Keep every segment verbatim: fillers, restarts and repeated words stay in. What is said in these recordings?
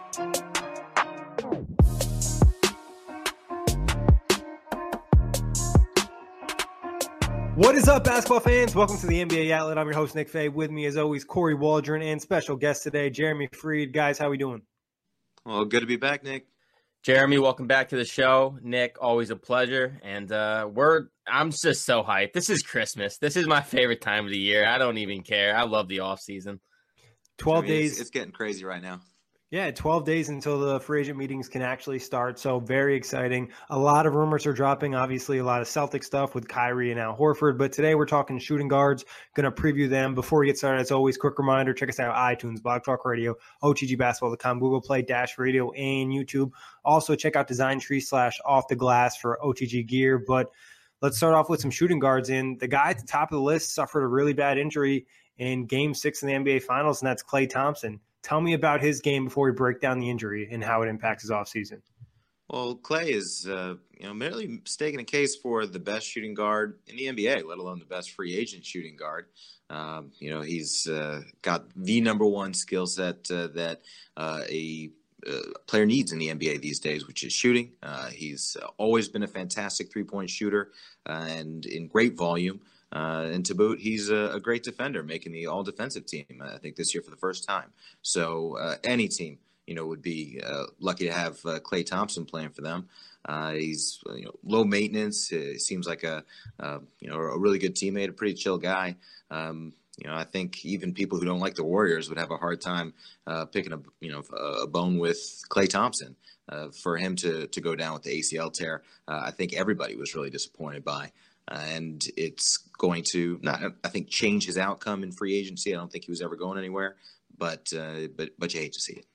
What is up, basketball fans? Welcome to the N B A Outlet. I'm your host, Nick Fay. With me, as always, Corey Waldron and special guest today, Jeremy Freed. Guys, how we doing? Well, good to be back, Nick. Jeremy, welcome back to the show. Nick, always a pleasure. And uh, we're I'm just so hyped. This is Christmas. This is my favorite time of the year. I don't even care. I love the off season. twelve I mean, days. It's, it's getting crazy right now. Yeah, twelve days until the free agent meetings can actually start. So very exciting. A lot of rumors are dropping. Obviously, a lot of Celtic stuff with Kyrie and Al Horford. But today we're talking shooting guards. Going to preview them. Before we get started, as always, quick reminder, check us out iTunes, Blog Talk Radio, O T G basketball dot com, Google Play, Dash Radio, and YouTube. Also, check out Design Tree slash Off the Glass for O T G gear. But let's start off with some shooting guards. And the guy at the top of the list suffered a really bad injury in Game six in the N B A Finals, and that's Klay Thompson. Tell me about his game before we break down the injury and how it impacts his offseason. Well, Klay is, uh, you know, merely staking a case for the best shooting guard in the N B A, let alone the best free agent shooting guard. Um, you know, he's uh, got the number one skill set uh, that uh, a uh, player needs in the N B A these days, which is shooting. Uh, he's always been a fantastic three-point shooter uh, and in great volume. Uh, and to boot, he's a, a great defender, making the all-defensive team, I think, this year for the first time. So uh, any team, you know, would be uh, lucky to have uh, Klay Thompson playing for them. Uh, he's, you know, low maintenance. He seems like a, uh, you know, a really good teammate, a pretty chill guy. Um, you know, I think even people who don't like the Warriors would have a hard time uh, picking a, you know, a bone with Klay Thompson. Uh, for him to to go down with the A C L tear, uh, I think everybody was really disappointed by. Uh, and it's going to, not, I think, change his outcome in free agency. I don't think he was ever going anywhere, but uh, but but you hate to see it.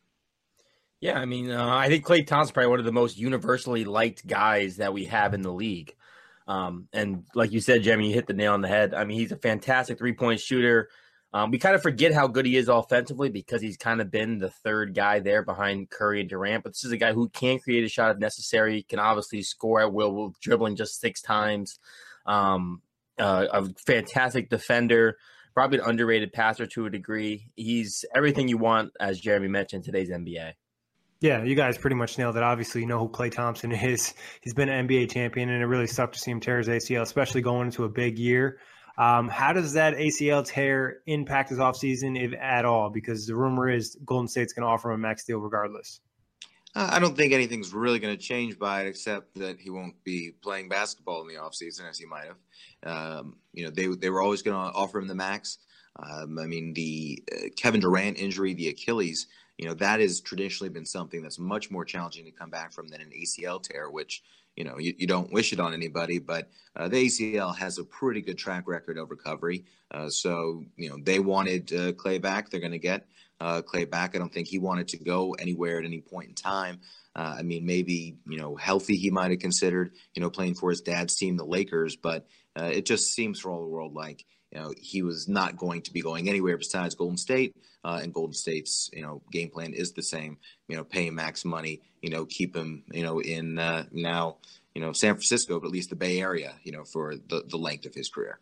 Yeah, I mean, uh, I think Klay Thompson's probably one of the most universally liked guys that we have in the league. Um, and like you said, Jeremy, you hit the nail on the head. I mean, he's a fantastic three-point shooter. Um, we kind of forget how good he is offensively because he's kind of been the third guy there behind Curry and Durant. But this is a guy who can create a shot if necessary, can obviously score at will, dribbling just six times. Um, uh, a fantastic defender, probably an underrated passer to a degree. He's everything you want, as Jeremy mentioned, today's N B A. Yeah, you guys pretty much nailed it. Obviously, you know who Klay Thompson is. He's been an N B A champion, and it really sucked to see him tear his A C L, especially going into a big year. Um, how does that A C L tear impact his offseason, if at all? Because the rumor is Golden State's going to offer him a max deal regardless. Uh, I don't think anything's really going to change by it, except that he won't be playing basketball in the offseason as he might have. Um, you know, they they were always going to offer him the max. Um, I mean, the uh, Kevin Durant injury, the Achilles, you know, that has traditionally been something that's much more challenging to come back from than an A C L tear, which, you know, you, you don't wish it on anybody, but uh, the A C L has a pretty good track record of recovery. Uh, so, you know, they wanted uh, Klay back. They're going to get uh, Klay back. I don't think he wanted to go anywhere at any point in time. Uh, I mean, maybe, you know, healthy he might have considered, you know, playing for his dad's team, the Lakers, but uh, it just seems for all the world like, you know, he was not going to be going anywhere besides Golden State, uh, and Golden State's, you know, game plan is the same, you know, pay him max money, you know, keep him, you know, in uh, now, you know, San Francisco, but at least the Bay Area, you know, for the, the length of his career.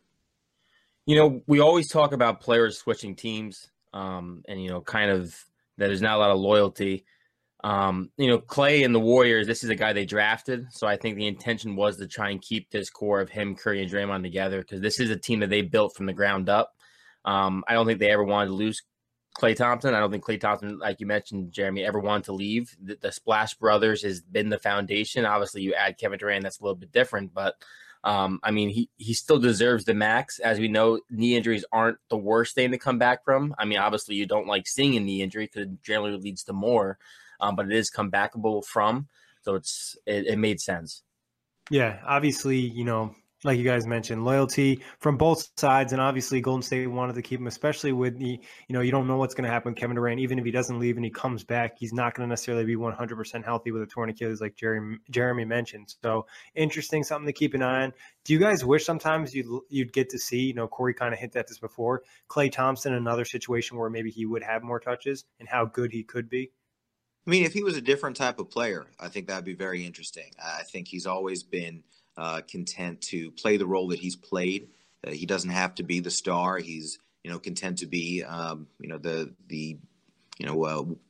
You know, we always talk about players switching teams, um, and, you know, kind of that there's not a lot of loyalty. Um, you know, Klay and the Warriors, this is a guy they drafted. So I think the intention was to try and keep this core of him, Curry, and Draymond together because this is a team that they built from the ground up. Um, I don't think they ever wanted to lose Klay Thompson. I don't think Klay Thompson, like you mentioned, Jeremy, ever wanted to leave. The, the Splash Brothers has been the foundation. Obviously, you add Kevin Durant, that's a little bit different. But, um, I mean, he, he still deserves the max. As we know, knee injuries aren't the worst thing to come back from. I mean, obviously, you don't like seeing a knee injury because it generally leads to more. Um, but it is comebackable from, so it's it, it made sense. Yeah, obviously, you know, like you guys mentioned, loyalty from both sides, and obviously Golden State wanted to keep him, especially with the, you know, you don't know what's going to happen with Kevin Durant. Even if he doesn't leave and he comes back, he's not going to necessarily be one hundred percent healthy with a torn Achilles, like Jeremy, Jeremy mentioned. So interesting, something to keep an eye on. Do you guys wish sometimes you'd you'd get to see, you know, Corey kind of hinted at this before, Klay Thompson, another situation where maybe he would have more touches and how good he could be? I mean, if he was a different type of player, I think that'd be very interesting. I think he's always been uh, content to play the role that he's played. Uh, he doesn't have to be the star. He's, you know, content to be, um, you know, the the, you know, uh,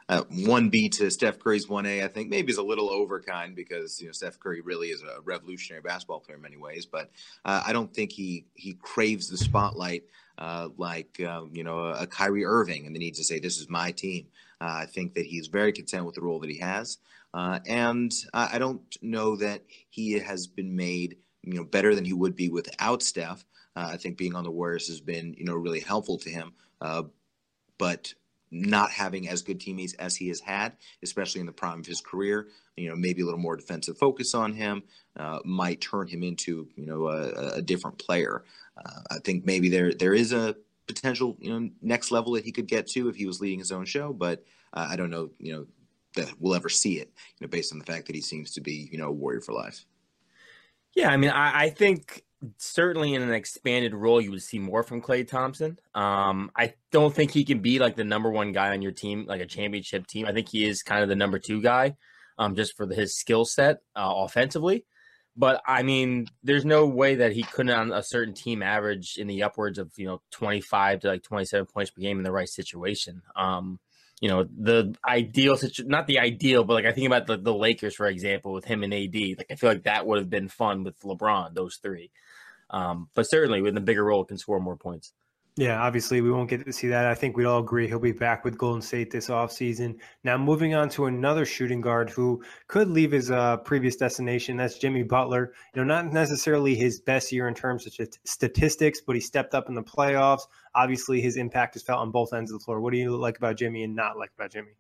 uh, one B to Steph Curry's one A, I think maybe is a little overkind because, you know, Steph Curry really is a revolutionary basketball player in many ways, but uh, I don't think he, he craves the spotlight uh, like, uh, you know, a, a Kyrie Irving and the need to say, this is my team. Uh, I think that he's very content with the role that he has. Uh, and I, I don't know that he has been made, you know, better than he would be without Steph. Uh, I think being on the Warriors has been, you know, really helpful to him. Uh, but not having as good teammates as he has had, especially in the prime of his career, you know, maybe a little more defensive focus on him uh, might turn him into, you know, a, a different player. Uh, I think maybe there there is a potential, you know, next level that he could get to if he was leading his own show, but uh, I don't know, you know, that we'll ever see it, you know, based on the fact that he seems to be, you know, a Warrior for life. Yeah, I mean, I, I think certainly in an expanded role, you would see more from Klay Thompson. Um, I don't think he can be like the number one guy on your team, like a championship team. I think he is kind of the number two guy, um, just for the, his skill set uh, offensively. But I mean, there's no way that he couldn't on a certain team average in the upwards of, you know, twenty-five to like twenty-seven points per game in the right situation. Um, you know, the ideal situation, not the ideal, but like I think about the, the Lakers, for example, with him and A D. Like I feel like that would have been fun with LeBron, those three. Um, but certainly with a bigger role, can score more points. Yeah, obviously we won't get to see that. I think we'd all agree he'll be back with Golden State this offseason. Now moving on to another shooting guard who could leave his uh, previous destination. That's Jimmy Butler. You know, not necessarily his best year in terms of statistics, but he stepped up in the playoffs. Obviously his impact is felt on both ends of the floor. What do you like about Jimmy and not like about Jimmy?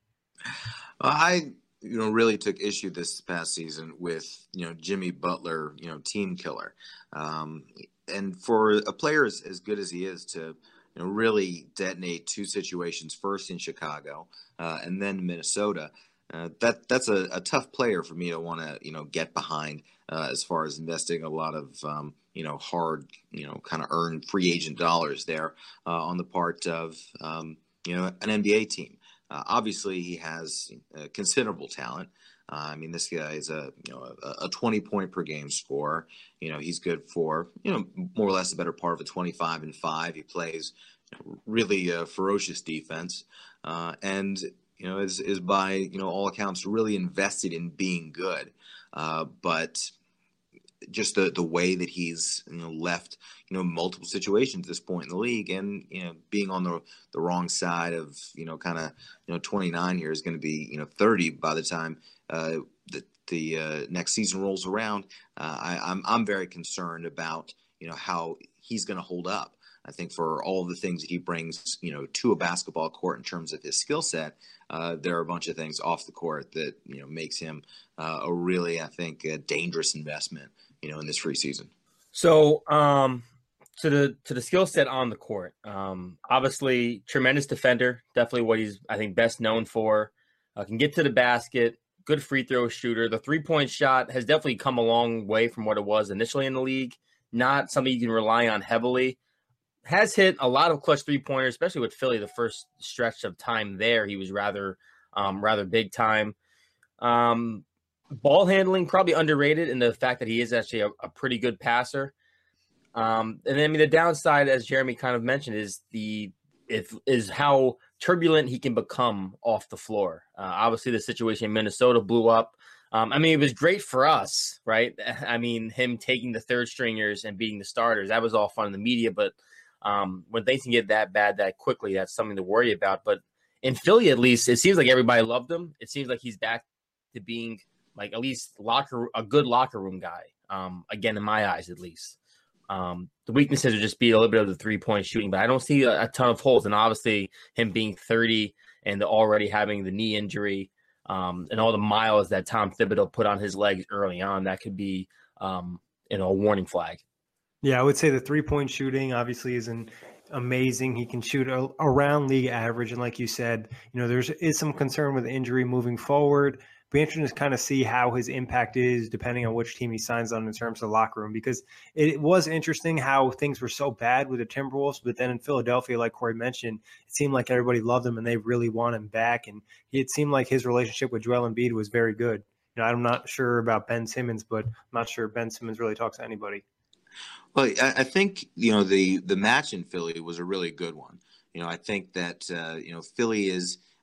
I, you know, really took issue this past season with, you know, Jimmy Butler, you know, team killer. Um, and for a player as, as good as he is to, you know, really detonate two situations, first in Chicago uh, and then Minnesota, uh, that that's a, a tough player for me to want to, you know, get behind uh, as far as investing a lot of, um, you know, hard, you know, kind of earned free agent dollars there uh, on the part of, um, you know, an N B A team. Uh, obviously, he has uh, considerable talent. Uh, I mean, this guy is a you know a, a twenty point per game scorer. You know, he's good for you know more or less the better part of a twenty-five and five. He plays you know, really uh, ferocious defense, uh, and you know is is by you know all accounts really invested in being good. Uh, but just the, the way that he's you know left you know multiple situations at this point in the league, and you know being on the the wrong side of you know kind of you know twenty-nine here is going to be you know thirty by the time uh, the the uh, next season rolls around. Uh, I, I'm I'm very concerned about you know how he's going to hold up. I think for all of the things that he brings you know to a basketball court in terms of his skill set, uh, there are a bunch of things off the court that you know makes him uh, a really I think a dangerous investment. You know, in this free season. So, um, to the to the skill set on the court, um, obviously tremendous defender, definitely what he's I think best known for. Uh, can get to the basket, good free throw shooter. The three point shot has definitely come a long way from what it was initially in the league. Not something you can rely on heavily. Has hit a lot of clutch three pointers, especially with Philly. The first stretch of time there, he was rather um, rather big time. Um, Ball handling, probably underrated in the fact that he is actually a, a pretty good passer. Um, and then, I mean, the downside, as Jeremy kind of mentioned, is the if, is how turbulent he can become off the floor. Uh, obviously, the situation in Minnesota blew up. Um, I mean, it was great for us, right? I mean, him taking the third stringers and being the starters, that was all fun in the media. But um, when things can get that bad that quickly, that's something to worry about. But in Philly, at least, it seems like everybody loved him. It seems like he's back to being – like at least locker a good locker room guy. Um, again, in my eyes, at least. Um, the weaknesses would just be a little bit of the three point shooting, but I don't see a, a ton of holes. And obviously, him being thirty and already having the knee injury, um, and all the miles that Tom Thibodeau put on his legs early on, that could be um, you know a warning flag. Yeah, I would say the three point shooting obviously isn't amazing. He can shoot a, around league average, and like you said, you know, there's is some concern with injury moving forward. Be interesting to kind of see how his impact is depending on which team he signs on in terms of locker room, because it was interesting how things were so bad with the Timberwolves, but then in Philadelphia, like Corey mentioned, it seemed like everybody loved him and they really want him back. And it seemed like his relationship with Joel Embiid was very good. You know, I'm not sure about Ben Simmons, but I'm not sure Ben Simmons really talks to anybody. Well, I think, you know, the, the match in Philly was a really good one. You know, I think that, uh, you know, Philly is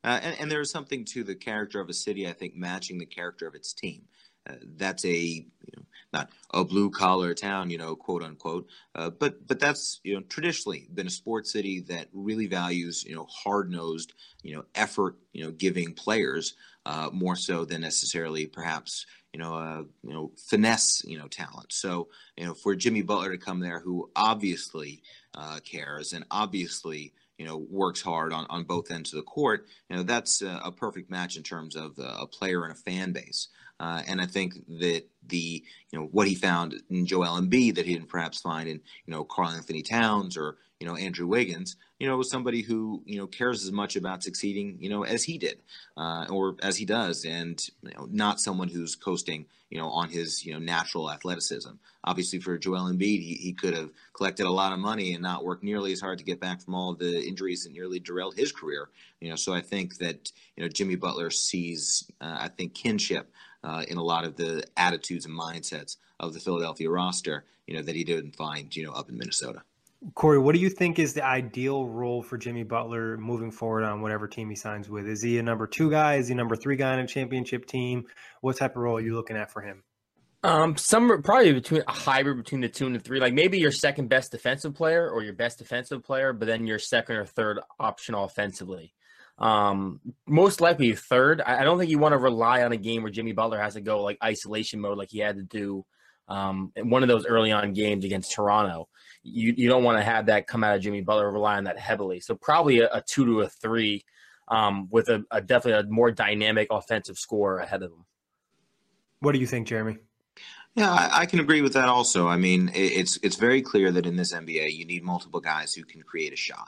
Uh, and, and there is something to the character of a city, I think, matching the character of its team. Uh, that's a you know, not a blue collar town, you know, quote unquote, uh, but but that's you know traditionally been a sports city that really values you know hard nosed, you know, effort, you know, giving players uh, more so than necessarily perhaps you know uh, you know finesse, you know, talent. So you know for Jimmy Butler to come there, who obviously uh, cares and obviously you know works hard on, on both ends of the court, you know that's a, a perfect match in terms of uh, a player and a fan base. Uh, and I think that the you know what he found in Joel Embiid that he didn't perhaps find in you know Karl Anthony Towns or you know Andrew Wiggins, you know was somebody who you know cares as much about succeeding you know as he did uh, or as he does, and you know, not someone who's coasting you know on his you know natural athleticism. Obviously, for Joel Embiid, he, he could have collected a lot of money and not worked nearly as hard to get back from all of the injuries that nearly derailed his career. You know, so I think that you know Jimmy Butler sees uh, I think kinship. Uh, in a lot of the attitudes and mindsets of the Philadelphia roster, you know, that he didn't find, you know, up in Minnesota. Corey, what do you think is the ideal role for Jimmy Butler moving forward on whatever team he signs with? Is he a number two guy? Is he a number three guy on a championship team? What type of role are you looking at for him? Um, somewhere probably between a hybrid between the two and the three, like maybe your second best defensive player or your best defensive player, but then your second or third option offensively. Um, most likely third. I don't think you want to rely on a game where Jimmy Butler has to go like isolation mode, like he had to do um, in one of those early on games against Toronto. You you don't want to have that come out of Jimmy Butler, rely on that heavily. So probably a, a two to a three um, with a, a definitely a more dynamic offensive scorer ahead of him. What do you think, Jeremy? Yeah, I, I can agree with that also. I mean, it, it's it's very clear that in this N B A, you need multiple guys who can create a shot.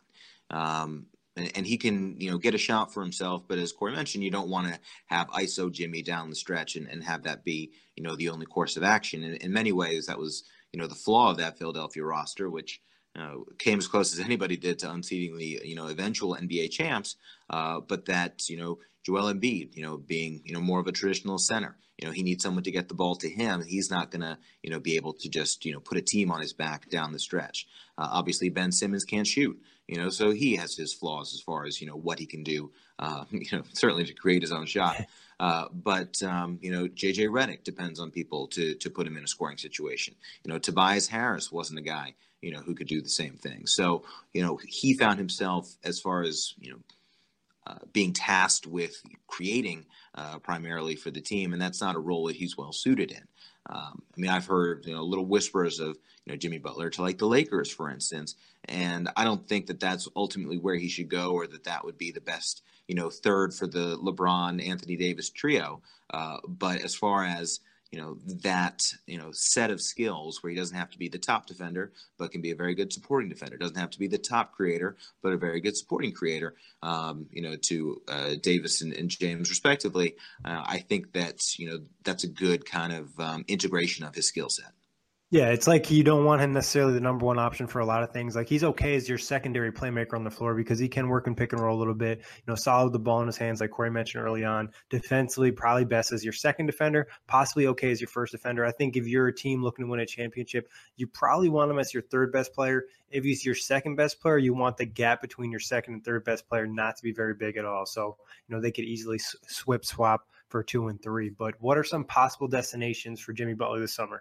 Um, And, and he can, you know, get a shot for himself. But as Corey mentioned, you don't want to have I S O Jimmy down the stretch and, and have that be, you know, the only course of action. And in many ways, that was, you know, the flaw of that Philadelphia roster, which uh, came as close as anybody did to unseating the, you know, eventual N B A champs. Uh, but that, you know, Joel Embiid, you know, being, you know, more of a traditional center, you know, he needs someone to get the ball to him. He's not going to, you know, be able to just, you know, put a team on his back down the stretch. Uh, obviously, Ben Simmons can't shoot. You know, so he has his flaws as far as, you know, what he can do, uh, you know, certainly to create his own shot. Uh, but, um, you know, J J Redick depends on people to to put him in a scoring situation. You know, Tobias Harris wasn't a guy, you know, who could do the same thing. So, you know, he found himself as far as, you know, uh, being tasked with creating uh, primarily for the team. And that's not a role that he's well suited in. Um, I mean, I've heard, you know, little whispers of, you know, Jimmy Butler to like the Lakers, for instance. And I don't think that that's ultimately where he should go, or that that would be the best, you know, third for the LeBron, Anthony Davis trio. Uh, but as far as, you know, that, you know, set of skills where he doesn't have to be the top defender, but can be a very good supporting defender, doesn't have to be the top creator, but a very good supporting creator, um, you know, to uh, Davis and, and James respectively. Uh, I think that, you know, that's a good kind of um, integration of his skill set. Yeah, it's like you don't want him necessarily the number one option for a lot of things. Like he's okay as your secondary playmaker on the floor because he can work and pick and roll a little bit, you know, solid with the ball in his hands, like Corey mentioned early on. Defensively, probably best as your second defender, possibly okay as your first defender. I think if you're a team looking to win a championship, you probably want him as your third best player. If he's your second best player, you want the gap between your second and third best player not to be very big at all. So, you know, they could easily swip swap for two and three. But what are some possible destinations for Jimmy Butler this summer?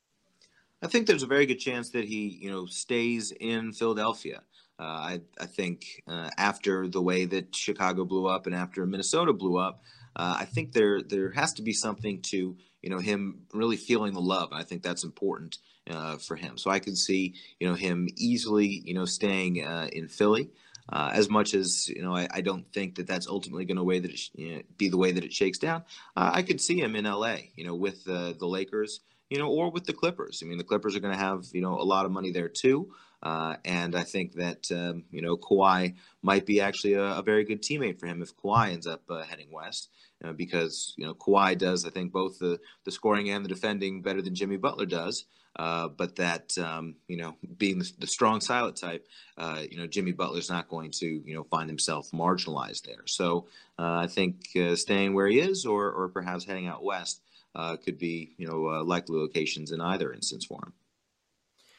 I think there's a very good chance that he, you know, stays in Philadelphia. Uh, I, I think uh, after the way that Chicago blew up and after Minnesota blew up, uh, I think there there has to be something to, you know, him really feeling the love. I think that's important uh, for him. So I could see, you know, him easily, you know, staying uh, in Philly. Uh, as much as, you know, I, I don't think that that's ultimately going to way that it, you know, be the way that it shakes down. Uh, I could see him in L A, you know, with uh, the Lakers, you know, or with the Clippers. I mean, the Clippers are going to have, you know, a lot of money there too. Uh, and I think that, um, you know, Kawhi might be actually a, a very good teammate for him if Kawhi ends up uh, heading west, uh, because, you know, Kawhi does, I think, both the, the scoring and the defending better than Jimmy Butler does. Uh, but that, um, you know, being the, the strong silent type, uh, you know, Jimmy Butler's not going to, you know, find himself marginalized there. So uh, I think uh, staying where he is or, or perhaps heading out west uh, could be, you know, uh, likely locations in either instance for him.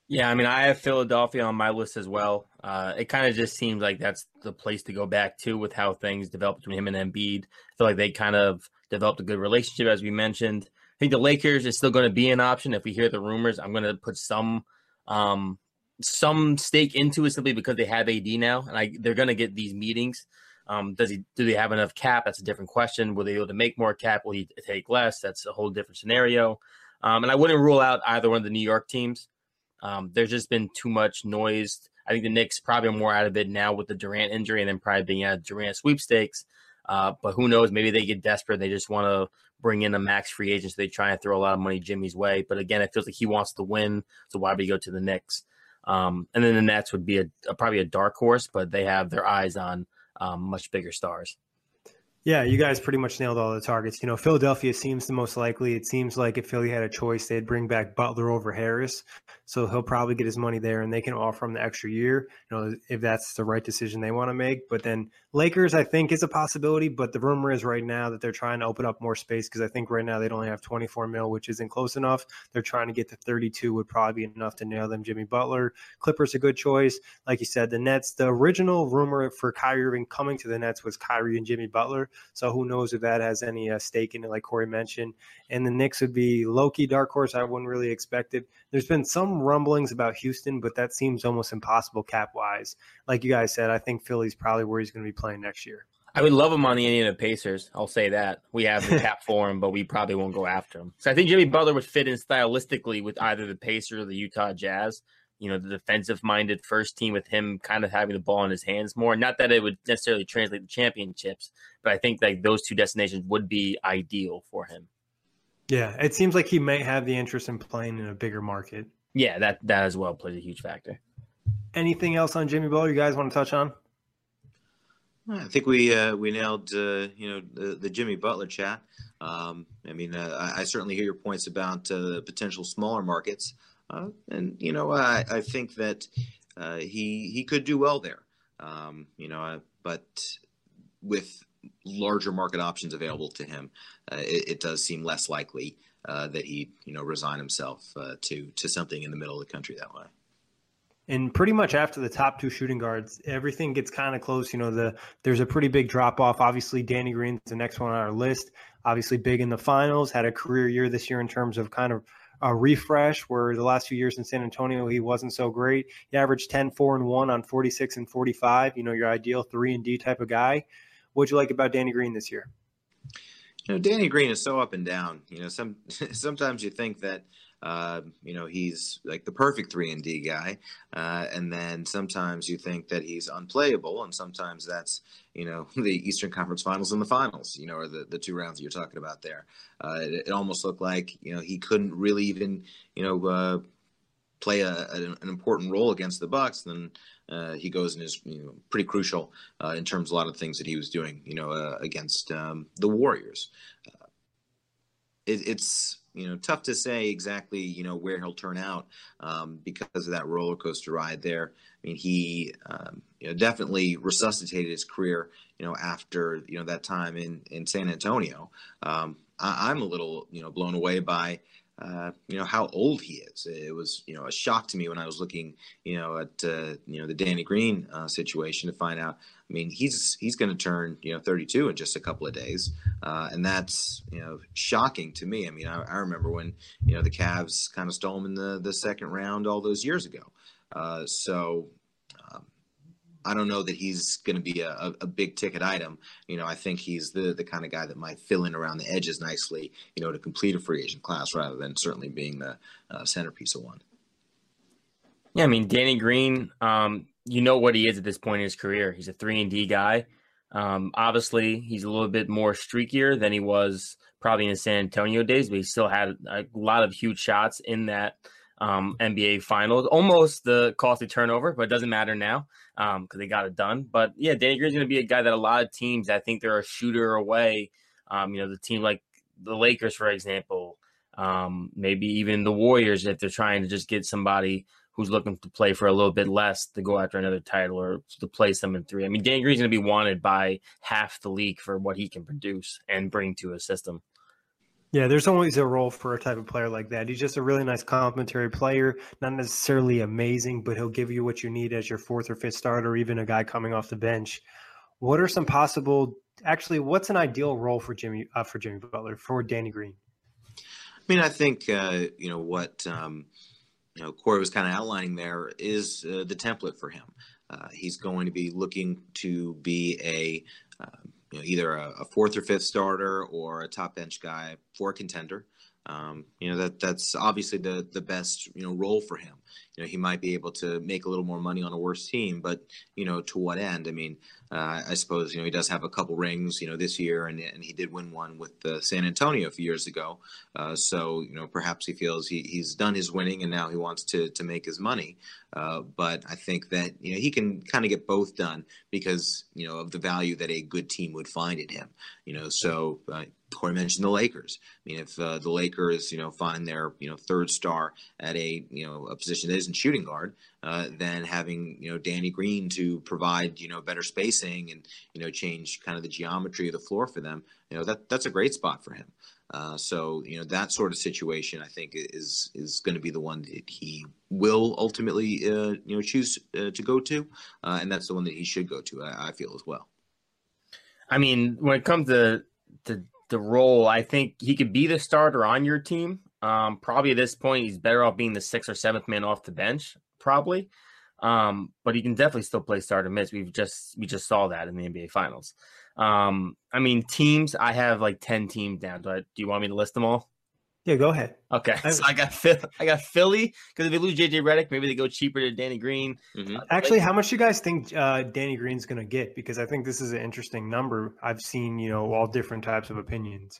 Yeah, I mean, I have Philadelphia on my list as well. Uh, it kind of just seems like that's the place to go back to with how things developed between him and Embiid. I feel like they kind of developed a good relationship, as we mentioned. I think the Lakers is still going to be an option. If we hear the rumors, I'm going to put some um, some stake into it simply because they have A D now, and I, they're going to get these meetings. Um, does he? Do they have enough cap? That's a different question. Will they be able to make more cap? Will he take less? That's a whole different scenario. Um, and I wouldn't rule out either one of the New York teams. Um, there's just been too much noise. I think the Knicks probably are more out of it now with the Durant injury and then probably being out of Durant sweepstakes. Uh, but who knows? Maybe they get desperate. They just want to bring in a max free agent, so they try and throw a lot of money Jimmy's way. But again, it feels like he wants to win, so why would he go to the Knicks? Um, and then the Nets would be a, a probably a dark horse, but they have their eyes on um, much bigger stars. Yeah, you guys pretty much nailed all the targets. You know, Philadelphia seems the most likely. It seems like if Philly had a choice, they'd bring back Butler over Harris. So he'll probably get his money there, and they can offer him the extra year, you know, if that's the right decision they want to make. But then Lakers, I think, is a possibility. But the rumor is right now that they're trying to open up more space because I think right now they'd only have twenty-four mil, which isn't close enough. They're trying to get to thirty-two would probably be enough to nail them. Jimmy Butler. Clippers a good choice. Like you said, the Nets, the original rumor for Kyrie Irving coming to the Nets was Kyrie and Jimmy Butler. So who knows if that has any uh, stake in it, like Corey mentioned. And the Knicks would be low-key dark horse. I wouldn't really expect it. There's been some rumblings about Houston, but that seems almost impossible cap-wise. Like you guys said, I think Philly's probably where he's going to be playing next year. I would love him on the Indiana Pacers. I'll say that. We have the cap for him, but we probably won't go after him. So I think Jimmy Butler would fit in stylistically with either the Pacers or the Utah Jazz. You know, the defensive-minded first team with him kind of having the ball in his hands more. Not that it would necessarily translate to championships, but I think like those two destinations would be ideal for him. Yeah, it seems like he may have the interest in playing in a bigger market. Yeah, that that as well plays a huge factor. Anything else on Jimmy Butler you guys want to touch on? I think we uh, we nailed uh, you know the, the Jimmy Butler chat. Um, I mean, uh, I, I certainly hear your points about uh, potential smaller markets, uh, and you know I, I think that uh, he he could do well there. Um, you know, uh, but with larger market options available to him, uh, it, it does seem less likely uh, that he you know resign himself uh, to to something in the middle of the country that way. And pretty much after the top two shooting guards, everything gets kind of close. You know, the there's a pretty big drop off. Obviously, Danny Green's the next one on our list. Obviously, big in the finals, had a career year this year in terms of kind of a refresh, where the last few years in San Antonio, he wasn't so great. He averaged ten, four, and one on forty-six and forty-five. You know, your ideal three and D type of guy. What'd you like about Danny Green this year? You know, Danny Green is so up and down. You know, some sometimes you think that Uh, you know, he's like the perfect three and D guy. Uh, and then sometimes you think that he's unplayable. And sometimes that's, you know, the Eastern Conference Finals and the finals, you know, or the, the two rounds that you're talking about there. Uh, it, it almost looked like, you know, he couldn't really even, you know, uh, play a, a, an important role against the Bucks. Then uh, he goes and is, you know, pretty crucial uh, in terms of a lot of things that he was doing, you know, uh, against um, the Warriors. Uh, it, it's, you know, tough to say exactly, you know, where he'll turn out um, because of that roller coaster ride there. I mean, he, um, you know, definitely resuscitated his career, you know, after, you know, that time in, in San Antonio. Um, I, I'm a little, you know, blown away by, uh, you know, how old he is. It was, you know, a shock to me when I was looking, you know, at, uh, you know, the Danny Green uh, situation to find out. I mean, he's he's going to turn, you know, thirty-two in just a couple of days. Uh, and that's, you know, shocking to me. I mean, I, I remember when, you know, the Cavs kind of stole him in the, the second round all those years ago. Uh, so um, I don't know that he's going to be a, a, a big ticket item. You know, I think he's the, the kind of guy that might fill in around the edges nicely, you know, to complete a free agent class rather than certainly being the uh, centerpiece of one. Yeah, I mean, Danny Green, um, you know what he is at this point in his career. He's a three and D guy. Um, obviously, he's a little bit more streakier than he was probably in the San Antonio days, but he still had a lot of huge shots in that um, N B A Finals. Almost the costly turnover, but it doesn't matter now because um, they got it done. But, yeah, Danny Green's going to be a guy that a lot of teams, I think they're a shooter away. Um, you know, the team like the Lakers, for example, um, maybe even the Warriors, if they're trying to just get somebody – who's looking to play for a little bit less to go after another title or to play some in three. I mean, Danny Green's going to be wanted by half the league for what he can produce and bring to a system. Yeah, there's always a role for a type of player like that. He's just a really nice complementary player, not necessarily amazing, but he'll give you what you need as your fourth or fifth starter, or even a guy coming off the bench. What are some possible? Actually, what's an ideal role for Jimmy uh, for Jimmy Butler for Danny Green? I mean, I think uh, you know what um, you know Corey was kind of outlining there is uh, the template for him. Uh, he's going to be looking to be a uh, you know either a, a fourth or fifth starter or a top bench guy for a contender. Um, you know that that's obviously the the best you know role for him. You know he might be able to make a little more money on a worse team, but you know to what end? I mean, uh, I suppose you know he does have a couple rings you know this year, and and he did win one with uh, San Antonio a few years ago. Uh, so you know perhaps he feels he, he's done his winning and now he wants to to make his money. Uh, but I think that you know he can kind of get both done because you know of the value that a good team would find in him. You know so. Uh, Corey mentioned the Lakers. I mean, if uh, the Lakers, you know, find their, you know, third star at a, you know, a position that isn't shooting guard, uh, then having, you know, Danny Green to provide, you know, better spacing and, you know, change kind of the geometry of the floor for them, you know, that that's a great spot for him. Uh, so, you know, that sort of situation, I think, is is going to be the one that he will ultimately, uh, you know, choose uh, to go to. Uh, and that's the one that he should go to, I, I feel, as well. I mean, when it comes to, to the role, I think he could be the starter on your team. Um, probably at this point, he's better off being the sixth or seventh man off the bench, probably. Um, but he can definitely still play starter minutes. We've just we just saw that in the N B A Finals. Um, I mean, teams. I have like ten teams down. Do, I, do you want me to list them all? Yeah, go ahead. Okay, so I got I got Philly because if they lose J J Redick, maybe they go cheaper to Danny Green. Mm-hmm. Actually, how much do you guys think uh, Danny Green's going to get? Because I think this is an interesting number. I've seen you know all different types of opinions.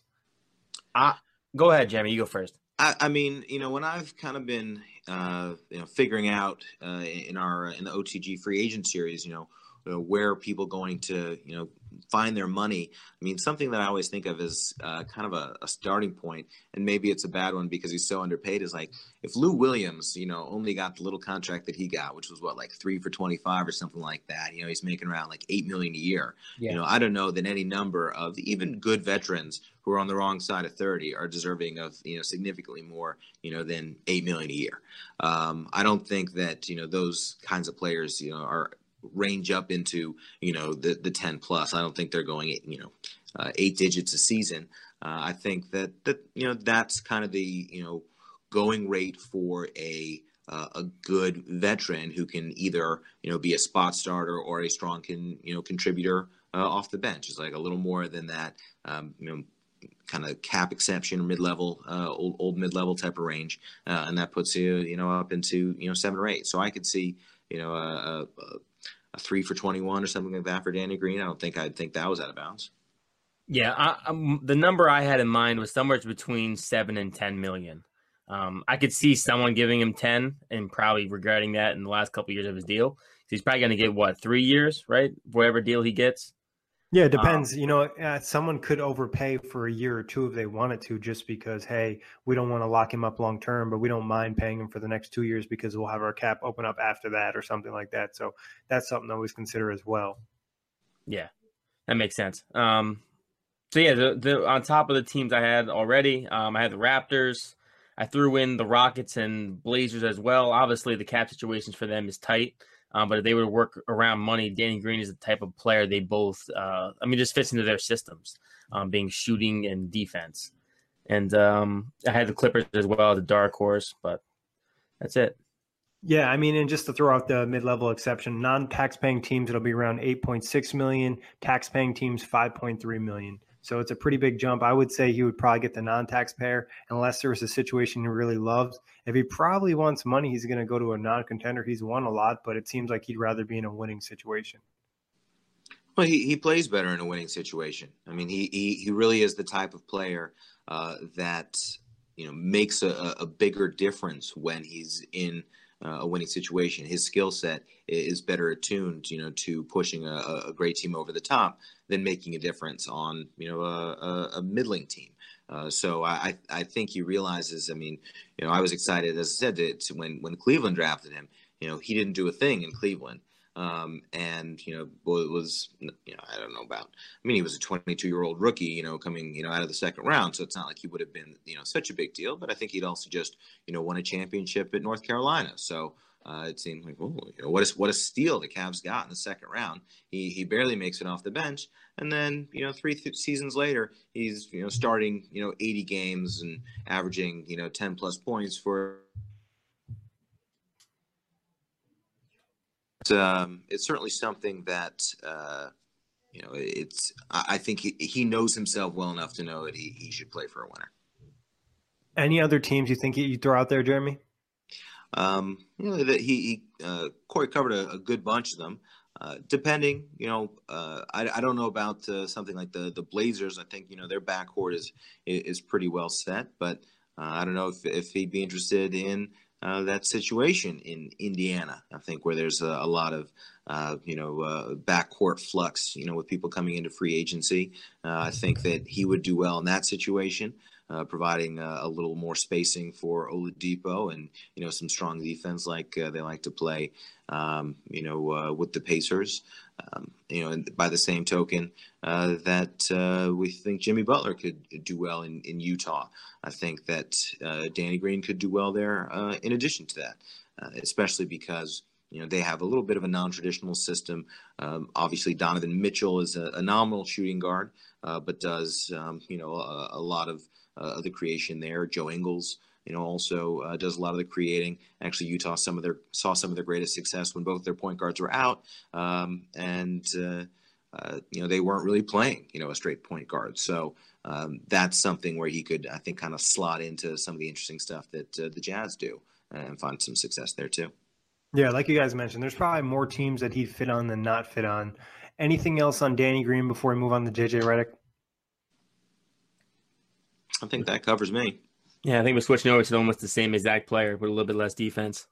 Uh, go ahead, Jamie. You go first. I, I mean, you know, when I've kind of been uh, you know figuring out uh, in our in the O T G free agent series, you know. You know, where are people going to, you know, find their money? I mean, something that I always think of as uh, kind of a, a starting point, and maybe it's a bad one because he's so underpaid, is like if Lou Williams, you know, only got the little contract that he got, which was what, like three for twenty-five or something like that. You know, he's making around like eight million a year. Yeah. You know, I don't know that any number of even good veterans who are on the wrong side of thirty are deserving of, you know, significantly more, you know, than eight million a year. Um, I don't think that, you know, those kinds of players, you know, are range up into, you know, the, the ten plus. I don't think they're going, you know, uh, eight digits a season. Uh, I think that, that, you know, that's kind of the, you know, going rate for a, uh, a good veteran who can either, you know, be a spot starter or a strong, can, you know, contributor uh, off the bench. It's like a little more than that, um, you know, kind of cap exception, mid-level, uh, old, old mid-level type of range. Uh, and that puts you, you know, up into, you know, seven or eight. So I could see, you know, a, a, a three for twenty-one or something like that for Danny Green. I don't think I'd think that was out of bounds. Yeah. I, um, the number I had in mind was somewhere between seven and ten million. Um, I could see someone giving him ten and probably regretting that in the last couple of years of his deal. He's probably going to get what, three years, right? Whatever deal he gets. Yeah, it depends. Um, you know, uh, someone could overpay for a year or two if they wanted to, just because, hey, we don't want to lock him up long term, but we don't mind paying him for the next two years because we'll have our cap open up after that or something like that. So that's something to always consider as well. Yeah, that makes sense. Um, so yeah, the, the on top of the teams I had already, um, I had the Raptors. I threw in the Rockets and Blazers as well. Obviously, the cap situations for them is tight. Um, but if they would work around money, Danny Green is the type of player they both, uh, I mean, just fits into their systems, um, being shooting and defense. And um, I had the Clippers as well, the dark horse, but that's it. Yeah, I mean, and just to throw out the mid-level exception, non-tax-paying teams, it'll be around eight point six million dollars, tax-paying teams, five point three million dollars. So it's a pretty big jump. I would say he would probably get the non-taxpayer unless there was a situation he really loves. If he probably wants money, he's going to go to a non-contender. He's won a lot, but it seems like he'd rather be in a winning situation. Well, he, he plays better in a winning situation. I mean, he he, he really is the type of player uh, that, you know, makes a, a bigger difference when he's in uh, a winning situation. His skill set is better attuned, you know, to pushing a, a great team over the top than making a difference on, you know, a, a, a middling team. Uh, so I, I think he realizes, I mean, you know, I was excited, as I said, to, to when, when Cleveland drafted him. You know, he didn't do a thing in Cleveland. Um, and, you know, was, you know, I don't know about, I mean, he was a twenty-two year old rookie, you know, coming, you know, out of the second round. So it's not like he would have been, you know, such a big deal, but I think he'd also just, you know, won a championship at North Carolina. So uh, it seemed like, oh, you know, what a, what a steal the Cavs got in the second round. He, he barely makes it off the bench. And then, you know, three th- seasons later, he's, you know, starting, you know, eighty games and averaging, you know, ten plus points for, um, it's certainly something that, uh, you know, it's, I think he, he knows himself well enough to know that he, he should play for a winner. Any other teams you think you throw out there, Jeremy? Um, you know, that he, he uh, Corey covered a, a good bunch of them. Uh, depending, you know, uh, I, I don't know about uh, something like the the Blazers. I think, you know, their backcourt is is pretty well set, but uh, I don't know if if he'd be interested in uh, that situation in Indiana. I think where there's a, a lot of uh, you know uh, backcourt flux, you know, with people coming into free agency. Uh, I think that he would do well in that situation. Uh, providing uh, a little more spacing for Oladipo and, you know, some strong defense like uh, they like to play, um, you know, uh, with the Pacers. Um, you know, and by the same token, uh, that uh, we think Jimmy Butler could do well in, in Utah. I think that uh, Danny Green could do well there uh, in addition to that, uh, especially because, you know, they have a little bit of a non-traditional system. Um, obviously, Donovan Mitchell is a, a nominal shooting guard, uh, but does, um, you know, a, a lot of Uh, of the creation there. Joe Ingles, you know, also uh, does a lot of the creating. Actually, Utah some of their saw some of their greatest success when both their point guards were out, um, and uh, uh, you know, they weren't really playing, you know, a straight point guard. So um, that's something where he could, I think, kind of slot into some of the interesting stuff that uh, the Jazz do and find some success there too. Yeah, like you guys mentioned, there's probably more teams that he'd fit on than not fit on. Anything else on Danny Green before we move on to J J Redick? I think that covers me. Yeah, I think we're switching over to almost the same exact player with a little bit less defense.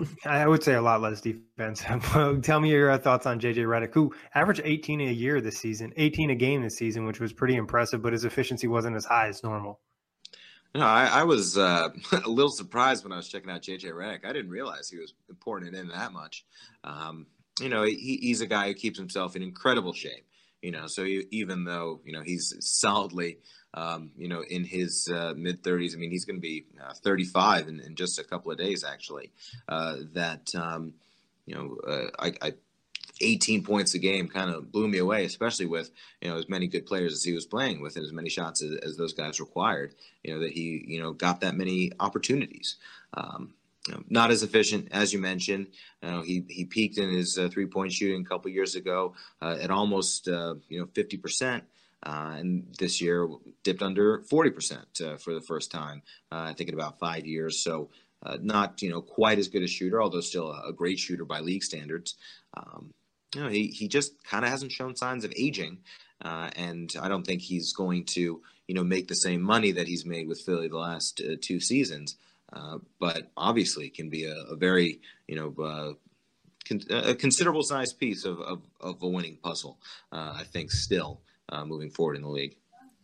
I would say a lot less defense. Tell me your thoughts on J J Redick, who averaged eighteen a year this season, eighteen a game this season, which was pretty impressive, but his efficiency wasn't as high as normal. No, I, I was uh, a little surprised when I was checking out J J Redick. I didn't realize he was pouring it in that much. Um, you know, he, he's a guy who keeps himself in incredible shape. You know, so he, even though, you know, he's solidly, um, you know, in his uh, mid thirties, I mean, he's going to be uh, thirty-five in, in just a couple of days, actually, uh, that, um, you know, uh, I, I eighteen points a game kind of blew me away, especially with, you know, as many good players as he was playing with and as many shots as, as those guys required, you know, that he, you know, got that many opportunities. Um, You know, not as efficient as you mentioned. Uh, he he peaked in his uh, three point shooting a couple years ago uh, at almost uh, you know fifty percent, uh, and this year dipped under forty percent uh, for the first time. Uh, I think in about five years. So uh, not you know quite as good a shooter, although still a, a great shooter by league standards. Um, you know, he he just kind of hasn't shown signs of aging, uh, and I don't think he's going to you know make the same money that he's made with Philly the last uh, two seasons. Uh, but obviously can be a, a very, you know, uh, con- a considerable sized piece of, of, of a winning puzzle, uh, I think, still uh, moving forward in the league.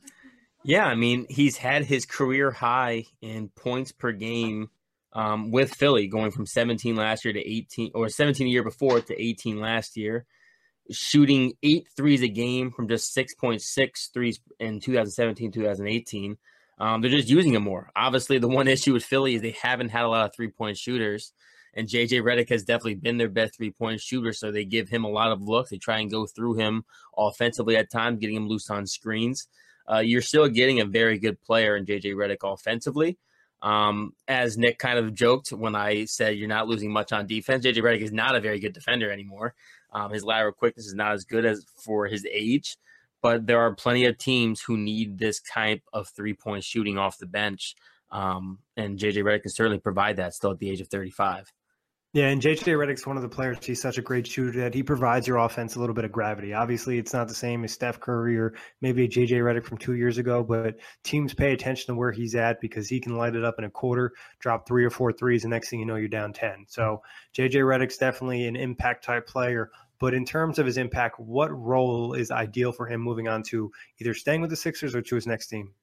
Yeah, I mean, he's had his career high in points per game um, with Philly, going from seventeen last year to eighteen, or seventeen a year before to eighteen last year, shooting eight threes a game from just six point six threes in twenty seventeen, twenty eighteen. Um, they're just using him more. Obviously, the one issue with Philly is they haven't had a lot of three-point shooters, and J J Redick has definitely been their best three-point shooter, so they give him a lot of looks. They try and go through him offensively at times, getting him loose on screens. Uh, you're still getting a very good player in J J Redick offensively. Um, as Nick kind of joked when I said you're not losing much on defense, J J Redick is not a very good defender anymore. Um, his lateral quickness is not as good as for his age. But there are plenty of teams who need this type of three-point shooting off the bench, um, and J J Redick can certainly provide that still at the age of thirty-five. Yeah, and J J Redick's one of the players. He's such a great shooter that he provides your offense a little bit of gravity. Obviously, it's not the same as Steph Curry or maybe a J J Redick from two years ago, but teams pay attention to where he's at because he can light it up in a quarter, drop three or four threes, and next thing you know, you're down ten. So J J Redick's definitely an impact-type player. But in terms of his impact, what role is ideal for him moving on to either staying with the Sixers or to his next team?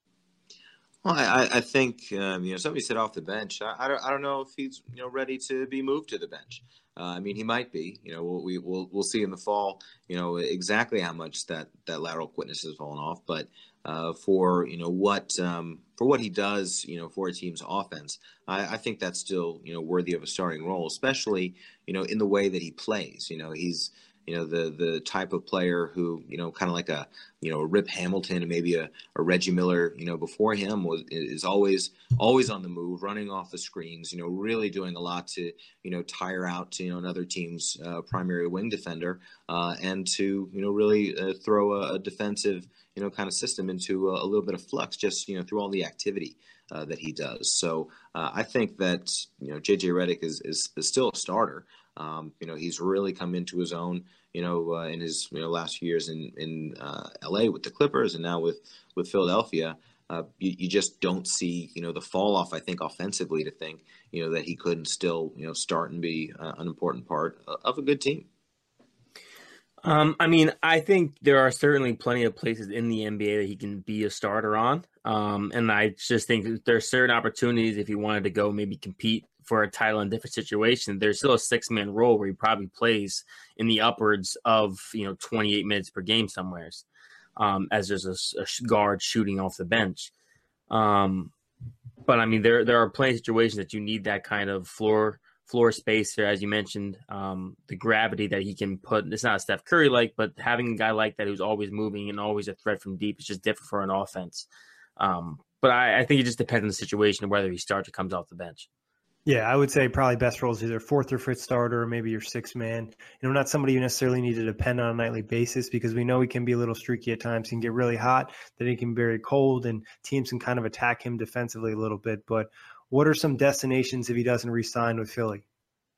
Well, I, I think um, you know somebody said off the bench. I, I don't I don't know if he's you know ready to be moved to the bench. Uh, I mean, he might be. You know, we'll, we, we'll we'll see in the fall. You know, exactly how much that that lateral quickness has fallen off. But uh, for you know what um, for what he does, you know, for a team's offense, I, I think that's still you know worthy of a starting role, especially you know in the way that he plays. You know, he's you know the the type of player who you know kind of like a you know Rip Hamilton and maybe a, a Reggie Miller you know before him was is always always on the move, running off the screens, you know really doing a lot to you know tire out you know another team's uh, primary wing defender uh, and to you know really uh, throw a, a defensive you know kind of system into a, a little bit of flux just you know through all the activity uh, that he does. So uh, I think that you know J J Redick is, is is still a starter. Um, you know, he's really come into his own, you know, uh, in his you know, last few years in in uh, L A with the Clippers and now with with Philadelphia. Uh, you, you just don't see, you know, the fall off. I think offensively to think, you know, that he couldn't still, you know, start and be uh, an important part of a good team. Um, I mean, I think there are certainly plenty of places in the N B A that he can be a starter on. Um, and I just think there are certain opportunities if he wanted to go maybe compete for a title in a different situation. There's still a six-man role where he probably plays in the upwards of, you know, twenty-eight minutes per game somewheres um, as there's a, a guard shooting off the bench. Um, but, I mean, there there are plenty of situations that you need that kind of floor floor spacer, as you mentioned, um, the gravity that he can put. It's not a Steph Curry like, but having a guy like that who's always moving and always a threat from deep is just different for an offense. Um, but I, I think it just depends on the situation, whether he starts or comes off the bench. Yeah, I would say probably best role is either fourth or fifth starter, or maybe your sixth man. You know, not somebody you necessarily need to depend on a nightly basis because we know he can be a little streaky at times. He can get really hot, then he can be very cold, and teams can kind of attack him defensively a little bit. But what are some destinations if he doesn't re-sign with Philly?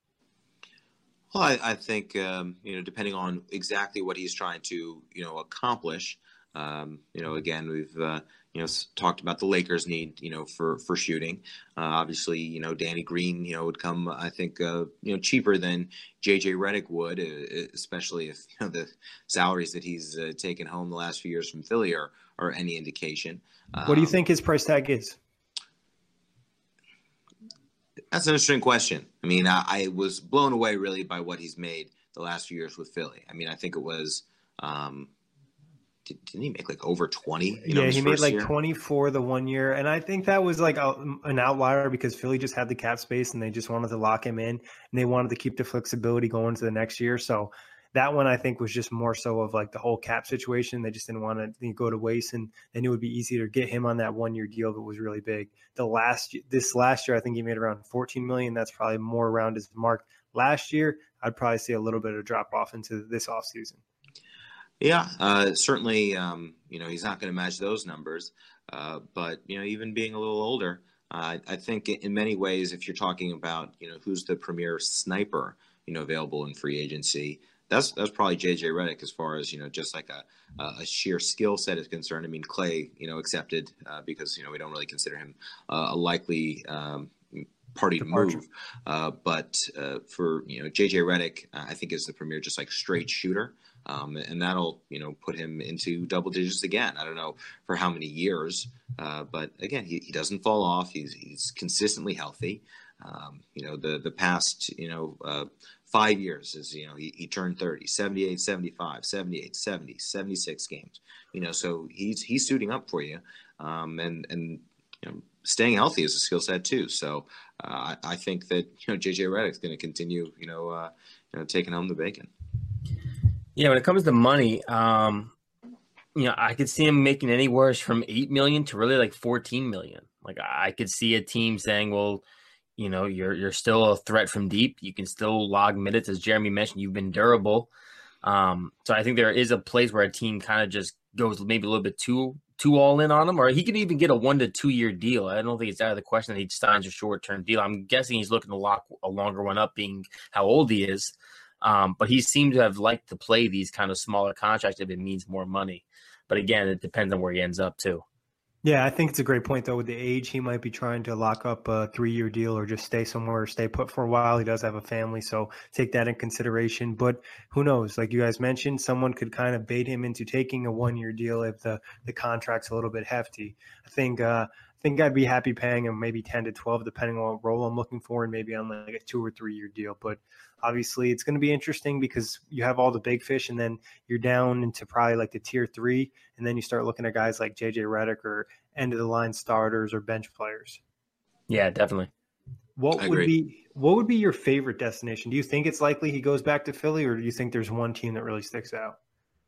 Well, I, I think um, you know, depending on exactly what he's trying to you know accomplish. Um, you know, again, we've uh, you know talked about the Lakers' need, you know, for for shooting. Uh, obviously, you know, Danny Green, you know, would come, I think, uh, you know, cheaper than J J Redick would, uh, especially if you know the salaries that he's uh, taken home the last few years from Philly are are any indication. Um, what do you think his price tag is? That's an interesting question. I mean, I, I was blown away really by what he's made the last few years with Philly. I mean, I think it was. Um, Didn't he make like over twenty? You know, yeah, he made like year? twenty-four the one year. And I think that was like a, an outlier because Philly just had the cap space and they just wanted to lock him in and they wanted to keep the flexibility going to the next year. So that one I think was just more so of like the whole cap situation. They just didn't want to go to waste and they knew it would be easier to get him on that one year deal that was really big. The last this last year, I think he made around fourteen million. That's probably more around his mark. Last year, I'd probably see a little bit of drop off into this offseason. Yeah, uh, certainly, um, you know, he's not going to match those numbers. Uh, but, you know, even being a little older, uh, I think in many ways, if you're talking about, you know, who's the premier sniper, you know, available in free agency, that's that's probably J J Redick as far as, you know, just like a, a sheer skill set is concerned. I mean, Clay, you know, accepted uh, because, you know, we don't really consider him uh, a likely um, party to move. Uh, but uh, for, you know, J J Redick, uh, I think is the premier just like straight shooter. Um, and that'll, you know, put him into double digits again. I don't know for how many years, uh, but again, he, he doesn't fall off. He's he's consistently healthy. Um, you know, the the past, you know, uh, five years is, you know, he, he turned thirty, seventy-eight, seventy-five, seventy-eight, seventy, seventy-six games. You know, so he's he's suiting up for you, um, and and you know, staying healthy is a skill set too. So uh, I, I think that you know J J Redick's going to continue, you know, uh, you know, taking home the bacon. Yeah, when it comes to money, um, you know, I could see him making anywhere from eight million to really like fourteen million. Like I could see a team saying, "Well, you know, you're you're still a threat from deep. You can still log minutes, as Jeremy mentioned. You've been durable." Um, so I think there is a place where a team kind of just goes maybe a little bit too too all in on him, or he could even get a one to two year deal. I don't think it's out of the question that he signs a short term deal. I'm guessing he's looking to lock a longer one up, being how old he is. Um, but he seemed to have liked to play these kind of smaller contracts if it means more money. But again, it depends on where he ends up too. Yeah, I think it's a great point, though. With the age, he might be trying to lock up a three-year deal or just stay somewhere or stay put for a while. He does have a family, so take that in consideration. But who knows? Like you guys mentioned, someone could kind of bait him into taking a one-year deal if the, the contract's a little bit hefty. I think uh, think I'd be happy paying him maybe ten to twelve, depending on what role I'm looking for, and maybe on like a two or three year deal. But obviously, it's going to be interesting because you have all the big fish, and then you're down into probably like the tier three, and then you start looking at guys like J J Redick or end of the line starters or bench players. Yeah, definitely. What would be what would be your favorite destination? Do you think it's likely he goes back to Philly, or do you think there's one team that really sticks out?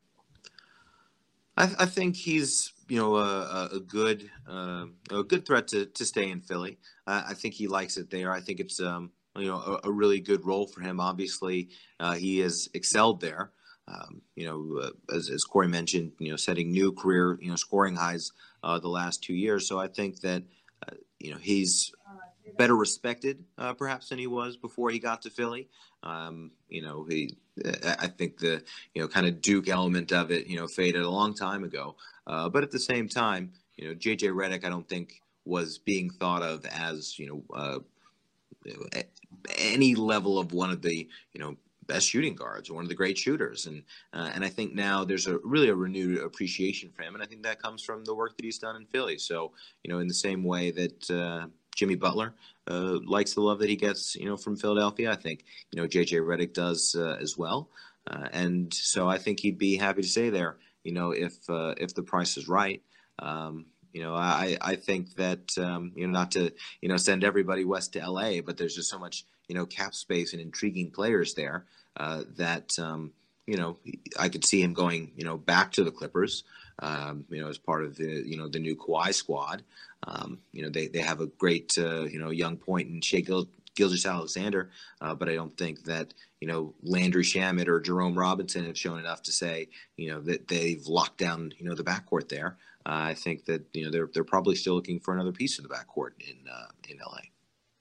I, I think he's, you know, a, a good uh, a good threat to, to stay in Philly. Uh, I think he likes it there. I think it's um, you know a, a really good role for him. Obviously, uh, he has excelled there. Um, you know, uh, as, as Corey mentioned, you know, setting new career you know scoring highs uh, the last two years. So I think that uh, you know he's better respected, uh, perhaps, than he was before he got to Philly. Um, you know, he, I think the, you know, kind of Duke element of it, you know, faded a long time ago. Uh, but at the same time, you know, J J Redick, I don't think was being thought of as, you know, uh, any level of one of the, you know, best shooting guards or one of the great shooters. And, uh, and I think now there's a really a renewed appreciation for him. And I think that comes from the work that he's done in Philly. So, you know, in the same way that, uh, Jimmy Butler uh, likes the love that he gets, you know, from Philadelphia. I think, you know, J J Redick does uh, as well. Uh, and so I think he'd be happy to stay there, you know, if uh, if the price is right. Um, you know, I, I think that, um, you know, not to, you know, send everybody west to L A, but there's just so much, you know, cap space and intriguing players there uh, that, um, you know, I could see him going, you know, back to the Clippers, um, you know, as part of the, you know, the new Kawhi squad. Um, you know, they, they have a great, uh, you know, young point in Shai Gil- Gilgeous-Alexander, uh, but I don't think that, you know, Landry Shamet or Jerome Robinson have shown enough to say, you know, that they've locked down, you know, the backcourt there. Uh, I think that, you know, they're they're probably still looking for another piece of the backcourt in uh, in L A.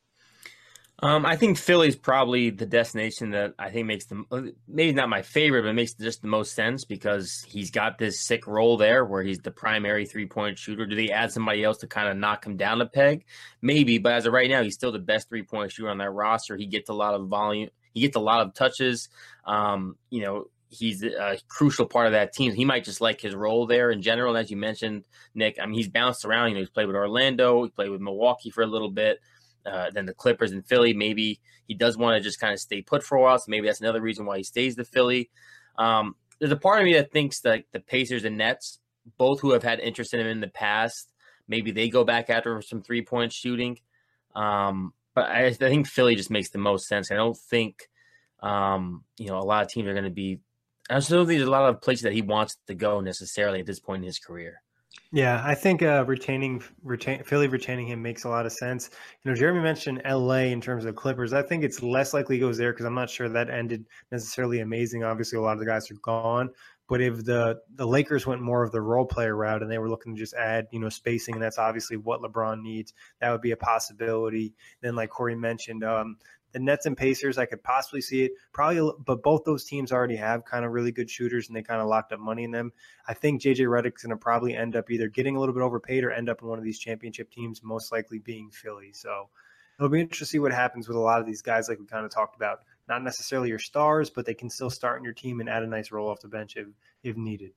Um, I think Philly's probably the destination that I think makes the maybe not my favorite, but makes just the most sense because he's got this sick role there where he's the primary three point shooter. Do they add somebody else to kind of knock him down a peg? Maybe, but as of right now, he's still the best three point shooter on that roster. He gets a lot of volume. He gets a lot of touches. Um, you know, he's a crucial part of that team. He might just like his role there in general. And as you mentioned, Nick, I mean, he's bounced around. You know, he's played with Orlando. He played with Milwaukee for a little bit. Uh, then the Clippers and Philly. Maybe he does want to just kind of stay put for a while. So maybe that's another reason why he stays to Philly. Um, there's a part of me that thinks that the Pacers and Nets, both who have had interest in him in the past, maybe they go back after some three point shooting. Um, but I, I think Philly just makes the most sense. I don't think, um, you know, a lot of teams are going to be, I don't think there's a lot of places that he wants to go necessarily at this point in his career. Yeah, I think uh, retaining retain, Philly retaining him makes a lot of sense. You know, Jeremy mentioned L A in terms of Clippers. I think it's less likely he goes there because I'm not sure that ended necessarily amazing. Obviously, a lot of the guys are gone. But if the the Lakers went more of the role player route and they were looking to just add, you know, spacing, and that's obviously what LeBron needs, that would be a possibility. Then, like Corey mentioned, um, the Nets and Pacers, I could possibly see it. Probably, but both those teams already have kind of really good shooters, and they kind of locked up money in them. I think J J Redick's going to probably end up either getting a little bit overpaid or end up in one of these championship teams, most likely being Philly. So it'll be interesting to see what happens with a lot of these guys, like we kind of talked about. Not necessarily your stars, but they can still start in your team and add a nice role off the bench if, if needed.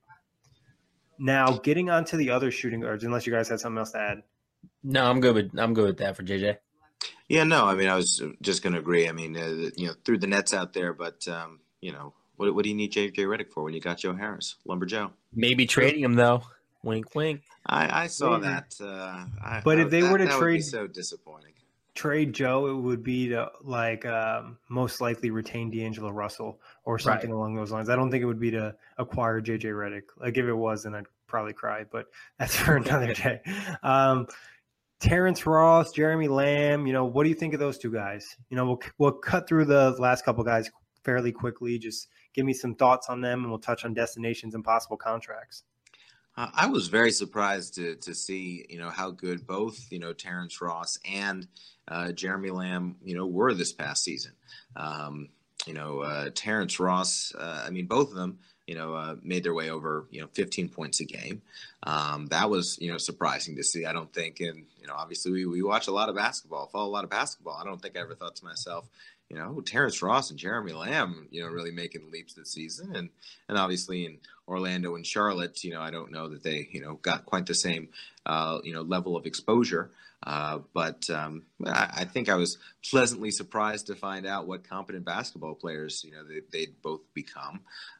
Now, getting on to the other shooting guards, unless you guys had something else to add. No, I'm good with I'm good with that for J J. Yeah, no, I mean, I was just going to agree. I mean, uh, you know, threw the nets out there, but, um, you know, what, what do you need J J Redick for when you got Joe Harris, Lumber Joe? Maybe trading him, though. Wink, wink. I, I saw Maybe. that. Uh, I, But I, if they that, were to that trade, would be so disappointing. Trade Joe, it would be to, like, um, most likely retain D'Angelo Russell or something Right. along those lines. I don't think it would be to acquire J J Redick. Like, if it was, then I'd probably cry, but that's for another day. Um, Terrence Ross, Jeremy Lamb, you know, what do you think of those two guys? You know, we'll we'll cut through the last couple guys fairly quickly. Just give me some thoughts on them, and we'll touch on destinations and possible contracts. Uh, I was very surprised to to see, you know, how good both, you know, Terrence Ross and uh, Jeremy Lamb, you know, were this past season. Um, you know, uh, Terrence Ross, uh, I mean, both of them, you know, uh, made their way over, you know, fifteen points a game. Um, that was, you know, surprising to see. I don't think, and, you know, obviously we, we watch a lot of basketball, follow a lot of basketball. I don't think I ever thought to myself, you know, Terrence Ross and Jeremy Lamb, you know, really making leaps this season. And, and obviously in Orlando and Charlotte, you know, I don't know that they, you know, got quite the same, uh, you know, level of exposure. Uh, but um, I, I think I was pleasantly surprised to find out what competent basketball players, you know, they, they'd both become.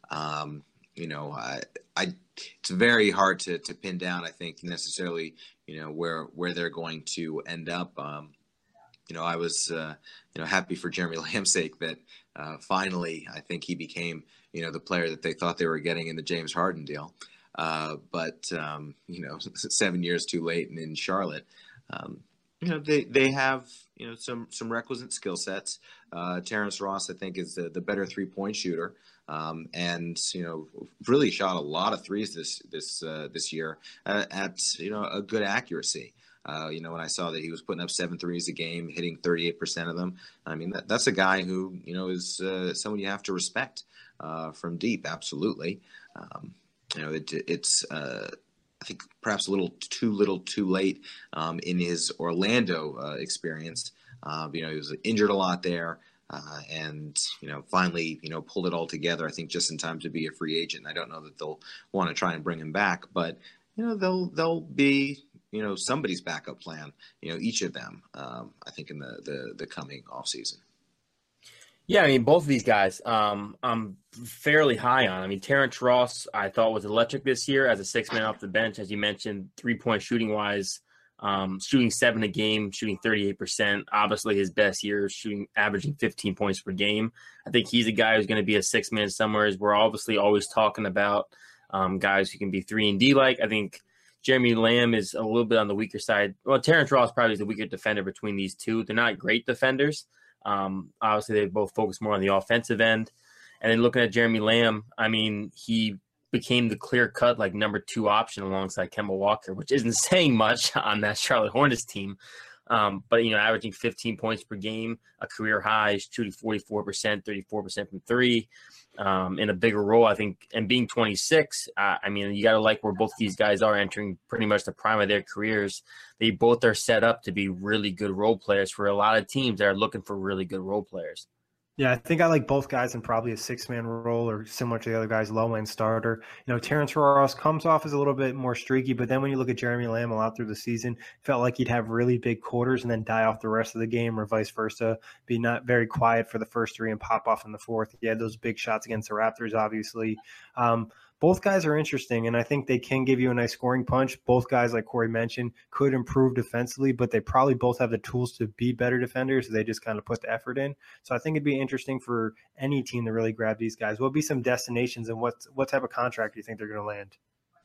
Um, you know, I, I, it's very hard to, to pin down, I think, necessarily, you know, where, where they're going to end up. Um, you know, I was, uh, you know, happy for Jeremy Lamb's sake that uh, finally, I think he became, you know, the player that they thought they were getting in the James Harden deal. Uh, but, um, you know, seven years too late and in Charlotte, um, you know, they, they have, you know, some, some requisite skill sets. Uh, Terrence Ross, I think, is the, the better three point shooter. Um, and, you know, really shot a lot of threes this, this, uh, this year uh, at, you know, a good accuracy. Uh, you know, when I saw that he was putting up seven threes a game, hitting thirty-eight percent of them, I mean, that, that's a guy who, you know, is uh, someone you have to respect uh, from deep. Absolutely. Um, you know, it, it's, uh, I think perhaps a little too little too late um, in his Orlando uh, experience. Uh, you know, he was injured a lot there. Uh, and, you know, finally, you know, pulled it all together, I think, just in time to be a free agent. I don't know that they'll want to try and bring him back, but, you know, they'll they'll be, you know, somebody's backup plan, you know, each of them, um, I think, in the, the, the coming offseason. Yeah, I mean, both of these guys um, I'm fairly high on. I mean, Terrence Ross, I thought was electric this year as a six-man off the bench, as you mentioned, three-point shooting-wise. Um, shooting seven a game, shooting thirty-eight percent. Obviously, his best year, shooting averaging fifteen points per game. I think he's a guy who's going to be a six man somewhere. We're obviously always talking about um, guys who can be three and D like. I think Jeremy Lamb is a little bit on the weaker side. Well, Terrence Ross probably is the weaker defender between these two. They're not great defenders. Um, obviously, they both focus more on the offensive end. And then looking at Jeremy Lamb, I mean, he became the clear-cut, like, number two option alongside Kemba Walker, which isn't saying much on that Charlotte Hornets team. Um, but, you know, averaging fifteen points per game, a career high, shooting forty-four percent, thirty-four percent from three, um, in a bigger role, I think. And being twenty-six, uh, I mean, you got to like where both these guys are entering pretty much the prime of their careers. They both are set up to be really good role players for a lot of teams that are looking for really good role players. Yeah, I think I like both guys in probably a six-man role or similar to the other guys, low-end starter. You know, Terrence Ross comes off as a little bit more streaky, but then when you look at Jeremy Lamb a lot through the season, felt like he'd have really big quarters and then die off the rest of the game or vice versa, be not very quiet for the first three and pop off in the fourth. He had those big shots against the Raptors, obviously. Um, both guys are interesting, and I think they can give you a nice scoring punch. Both guys, like Corey mentioned, could improve defensively, but they probably both have the tools to be better defenders. They just kind of put the effort in. So I think it'd be interesting for any team to really grab these guys. What would be some destinations, and what what type of contract do you think they're going to land?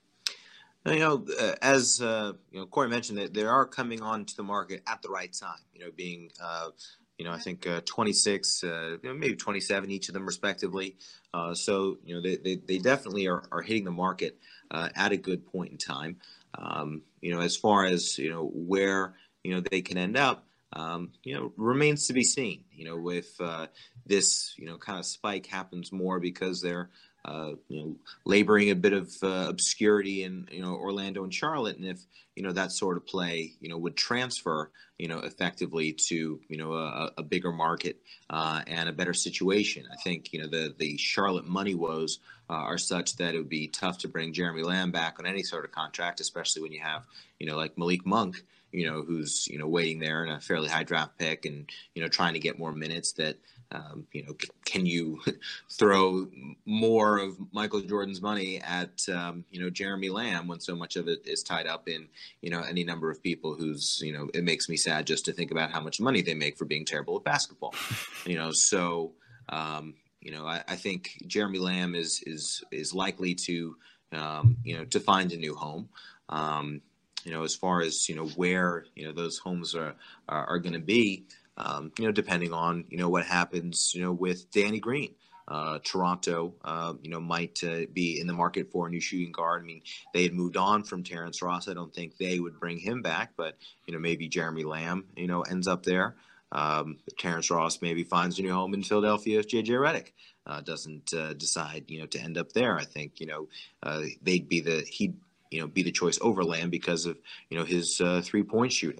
You know, uh, as uh, you know, Corey mentioned, that they are coming onto the market at the right time. You know, being uh, you know, I think uh, twenty-six, uh, you know, maybe twenty-seven, each of them respectively. Uh, so, you know, they, they, they definitely are, are hitting the market uh, at a good point in time. Um, you know, as far as, you know, where, you know, they can end up, um, you know, remains to be seen. You know, with uh, this, you know, kind of spike happens more because they're, Uh, you know, laboring a bit of uh, obscurity in, you know, Orlando and Charlotte. And if, you know, that sort of play, you know, would transfer, you know, effectively to, you know, a, a bigger market uh, and a better situation. I think, you know, the, the Charlotte money woes uh, are such that it would be tough to bring Jeremy Lamb back on any sort of contract, especially when you have, you know, like Malik Monk, you know, who's, you know, waiting there in a fairly high draft pick and, you know, trying to get more minutes that, Um, you know, c- can you throw more of Michael Jordan's money at, um, you know, Jeremy Lamb when so much of it is tied up in, you know, any number of people who's, you know, it makes me sad just to think about how much money they make for being terrible at basketball, you know, so, um, you know, I, I think Jeremy Lamb is, is, is likely to, um, you know, to find a new home. Um, you know, as far as, you know, where, you know, those homes are, are, are going to be, Um, you know, depending on, you know, what happens, you know, with Danny Green. Uh, Toronto, uh, you know, might uh, be in the market for a new shooting guard. I mean, they had moved on from Terrence Ross. I don't think they would bring him back, but, you know, maybe Jeremy Lamb, you know, ends up there. Um, Terrence Ross maybe finds a new home in Philadelphia if J J Redick uh, doesn't uh, decide, you know, to end up there. I think, you know, uh, they'd be the, he'd, you know, be the choice over Lamb because of, you know, his uh, three point shooting.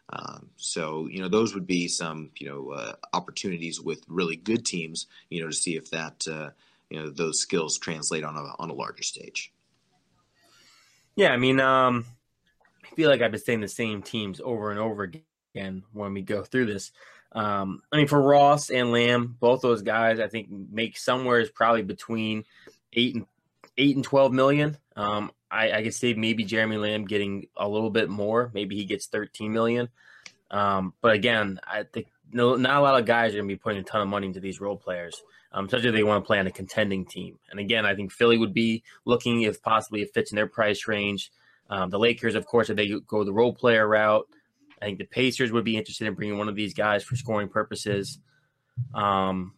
Um, so, you know, those would be some, you know, uh, opportunities with really good teams, you know, to see if that, uh, you know, those skills translate on a on a larger stage. Yeah, I mean, um, I feel like I've been saying the same teams over and over again when we go through this. Um, I mean, for Ross and Lamb, both those guys, I think make somewhere is probably between eight and eight and twelve million. Um, I, I could see maybe Jeremy Lamb getting a little bit more. Maybe he gets thirteen million. Um, but again, I think no, not a lot of guys are going to be putting a ton of money into these role players, um, especially if they want to play on a contending team. And again, I think Philly would be looking if possibly it fits in their price range. Um, the Lakers, of course, if they go the role player route, I think the Pacers would be interested in bringing one of these guys for scoring purposes. Um,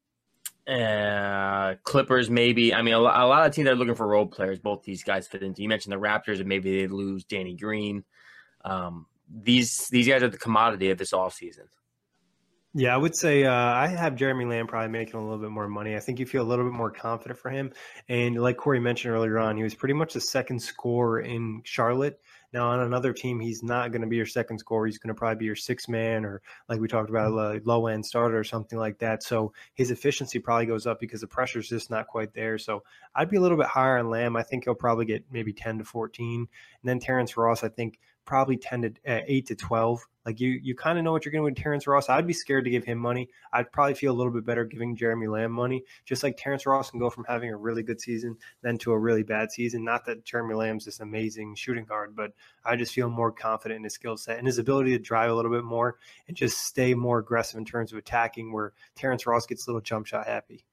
uh, Clippers, maybe. I mean, a, a lot of teams are looking for role players. Both these guys fit into. You mentioned the Raptors, and maybe they lose Danny Green. Um, these these guys are the commodity of this offseason. Yeah, I would say uh, I have Jeremy Lamb probably making a little bit more money. I think you feel a little bit more confident for him. And like Corey mentioned earlier on, he was pretty much the second scorer in Charlotte. Now, on another team, he's not going to be your second scorer. He's going to probably be your sixth man or, like we talked about, a low-end starter or something like that. So his efficiency probably goes up because the pressure's just not quite there. So I'd be a little bit higher on Lamb. I think he'll probably get maybe ten to fourteen. And then Terrence Ross, I think, probably ten to uh, eight to twelve. Like you, you kind of know what you're getting with Terrence Ross. I'd be scared to give him money. I'd probably feel a little bit better giving Jeremy Lamb money. Just like Terrence Ross can go from having a really good season then to a really bad season. Not that Jeremy Lamb's this amazing shooting guard, but I just feel more confident in his skill set and his ability to drive a little bit more and just stay more aggressive in terms of attacking, where Terrence Ross gets a little jump shot happy.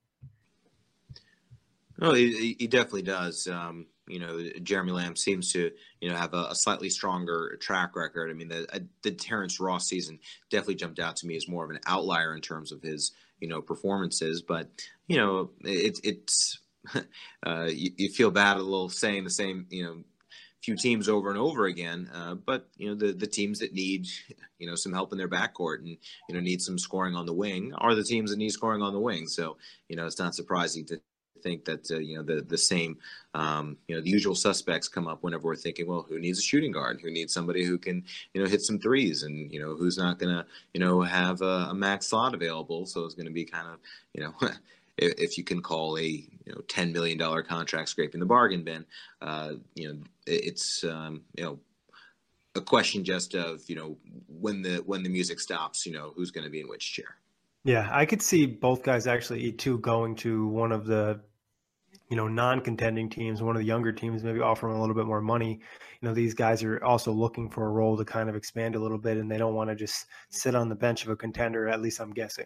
Oh, he, he definitely does. Um, you know, Jeremy Lamb seems to, you know, have a, a slightly stronger track record. I mean, the, the Terrence Ross season definitely jumped out to me as more of an outlier in terms of his, you know, performances. But, you know, it, it's uh, you, you feel bad a little saying the same, you know, few teams over and over again. Uh, but, you know, the, the teams that need, you know, some help in their backcourt and, you know, need some scoring on the wing are the teams that need scoring on the wing. So, you know, it's not surprising to think that uh, you know the the same um, you know the usual suspects come up whenever we're thinking, well, who needs a shooting guard, who needs somebody who can you know hit some threes, and you know who's not gonna you know have a, a max slot available. So it's going to be kind of you know if, if you can call a you know ten million dollar contract scraping the bargain bin, uh, you know it, it's um, you know a question just of you know when the when the music stops, you know who's going to be in which chair. Yeah, I could see both guys actually too going to one of the you know, non-contending teams, one of the younger teams, maybe offering a little bit more money. You know, these guys are also looking for a role to kind of expand a little bit, and they don't want to just sit on the bench of a contender, at least I'm guessing.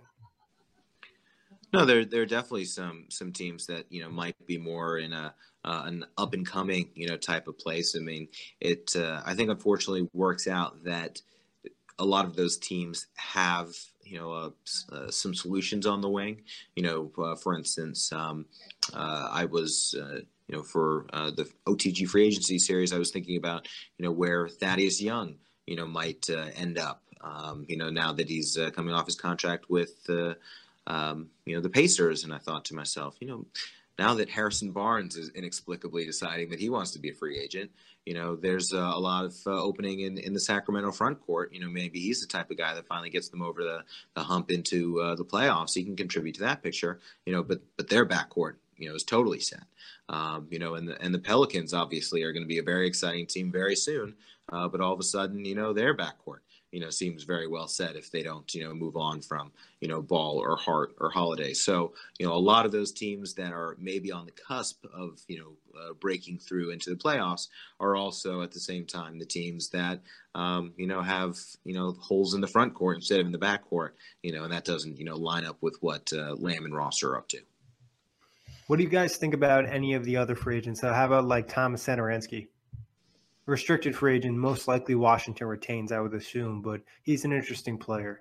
No, there there are definitely some some teams that, you know, might be more in a uh, an up and coming, you know, type of place. I mean, it uh, I think unfortunately works out that a lot of those teams have, you know, uh, uh, some solutions on the wing. You know, uh, for instance, um, uh, I was, uh, you know, for uh, the O T G free agency series, I was thinking about, you know, where Thaddeus Young, you know, might uh, end up. Um, you know, now that he's uh, coming off his contract with, uh, um, you know, the Pacers, and I thought to myself, you know, now that Harrison Barnes is inexplicably deciding that he wants to be a free agent, you know, there's uh, a lot of uh, opening in, in the Sacramento front court. You know, maybe he's the type of guy that finally gets them over the, the hump into uh, the playoffs. He can contribute to that picture, you know, but but their backcourt, you know, is totally set. Um, you know, and the, and the Pelicans obviously are going to be a very exciting team very soon. Uh, but all of a sudden, you know, their backcourt, you know, seems very well set if they don't, you know, move on from, you know, Ball or Hart or Holiday. So, you know, a lot of those teams that are maybe on the cusp of, you know, uh, breaking through into the playoffs are also at the same time the teams that, um, you know, have, you know, holes in the front court instead of in the back court, you know, and that doesn't, you know, line up with what uh, Lamb and Ross are up to. What do you guys think about any of the other free agents? So how about like Thomas Satoransky? Restricted free agent, most likely Washington retains, I would assume, but he's an interesting player.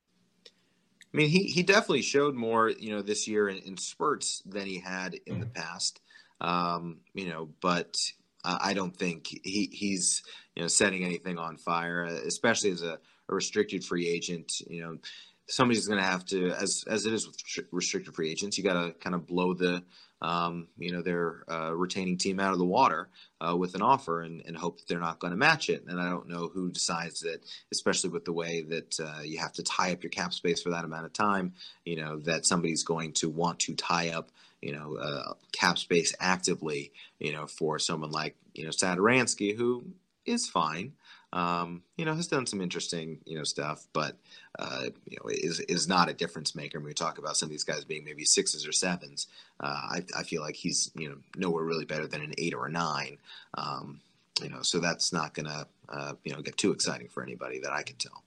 I mean, he, he definitely showed more, you know, this year in, in spurts than he had in the past, um, you know, but uh, I don't think he, he's, you know, setting anything on fire, especially as a, a restricted free agent. You know, somebody's going to have to, as as it is with restricted free agents, you got to kind of blow the um, you know, their uh, retaining team out of the water uh, with an offer and, and hope that they're not going to match it. And I don't know who decides that, especially with the way that uh, you have to tie up your cap space for that amount of time, you know, that somebody's going to want to tie up, you know, uh, cap space actively, you know, for someone like, you know, Satoransky, who is fine. Um, you know, has done some interesting, you know, stuff, but, uh, you know, is, is not a difference maker. When we talk about some of these guys being maybe sixes or sevens, uh, I, I feel like he's, you know, nowhere really better than an eight or a nine. Um, you know, so that's not going to, uh, you know, get too exciting for anybody that I can tell.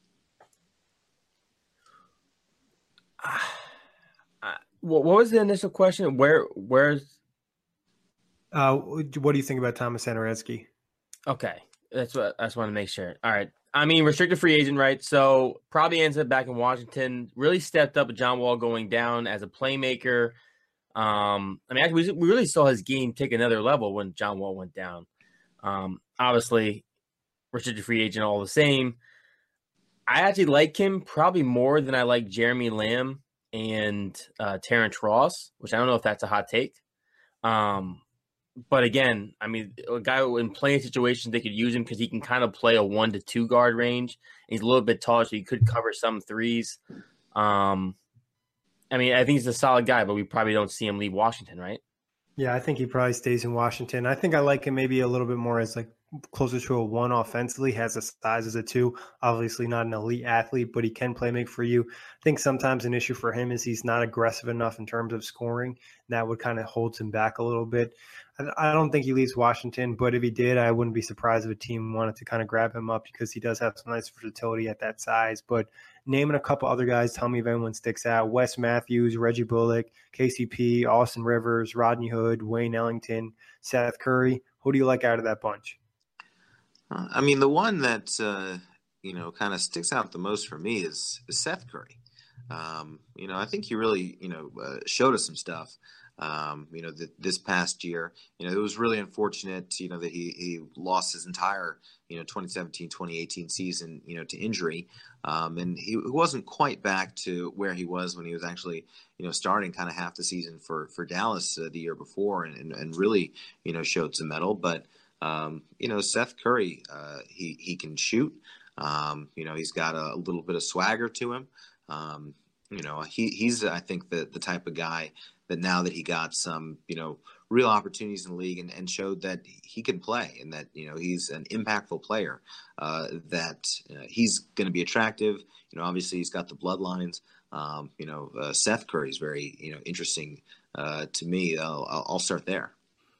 Uh, what was the initial question? Where, where's, Uh, what do you think about Thomas Satoransky? okay. That's what I just want to make sure. All right. I mean, restricted free agent, right? So probably ends up back in Washington. Really stepped up with John Wall going down as a playmaker. Um, I mean, actually, we really saw his game take another level when John Wall went down. Um, obviously, restricted free agent all the same. I actually like him probably more than I like Jeremy Lamb and uh, Terrence Ross, which I don't know if that's a hot take. Um, But again, I mean, a guy in playing situations, they could use him because he can kind of play a one to two guard range. He's a little bit taller, so he could cover some threes. Um, I mean, I think he's a solid guy, but we probably don't see him leave Washington, right? Yeah, I think he probably stays in Washington. I think I like him maybe a little bit more as like closer to a one offensively, has a size as a two. Obviously not an elite athlete, but he can play make for you. I think sometimes an issue for him is he's not aggressive enough in terms of scoring. And that would kind of hold him back a little bit. I don't think he leaves Washington, but if he did, I wouldn't be surprised if a team wanted to kind of grab him up because he does have some nice versatility at that size. But naming a couple other guys, tell me if anyone sticks out. Wes Matthews, Reggie Bullock, K C P, Austin Rivers, Rodney Hood, Wayne Ellington, Seth Curry. Who do you like out of that bunch? Uh, I mean, the one that, uh, you know, kind of sticks out the most for me is, is Seth Curry. Um, you know, I think he really, you know, uh, showed us some stuff. Um, you know, the, this past year, you know, it was really unfortunate, you know, that he, he lost his entire, you know, twenty seventeen, twenty eighteen season, you know, to injury. Um, and he wasn't quite back to where he was when he was actually, you know, starting kind of half the season for, for Dallas uh, the year before and, and, and really, you know, showed some mettle. But, um, you know, Seth Curry, uh, he, he can shoot. Um, you know, he's got a, a little bit of swagger to him. Um, you know, he, he's, I think, the, the type of guy that now that he got some, you know, real opportunities in the league and, and showed that he can play and that, you know, he's an impactful player, uh, that uh, he's going to be attractive. You know, obviously he's got the bloodlines. Um, you know, uh, Seth Curry is very, you know, interesting uh, to me. I'll, I'll start there.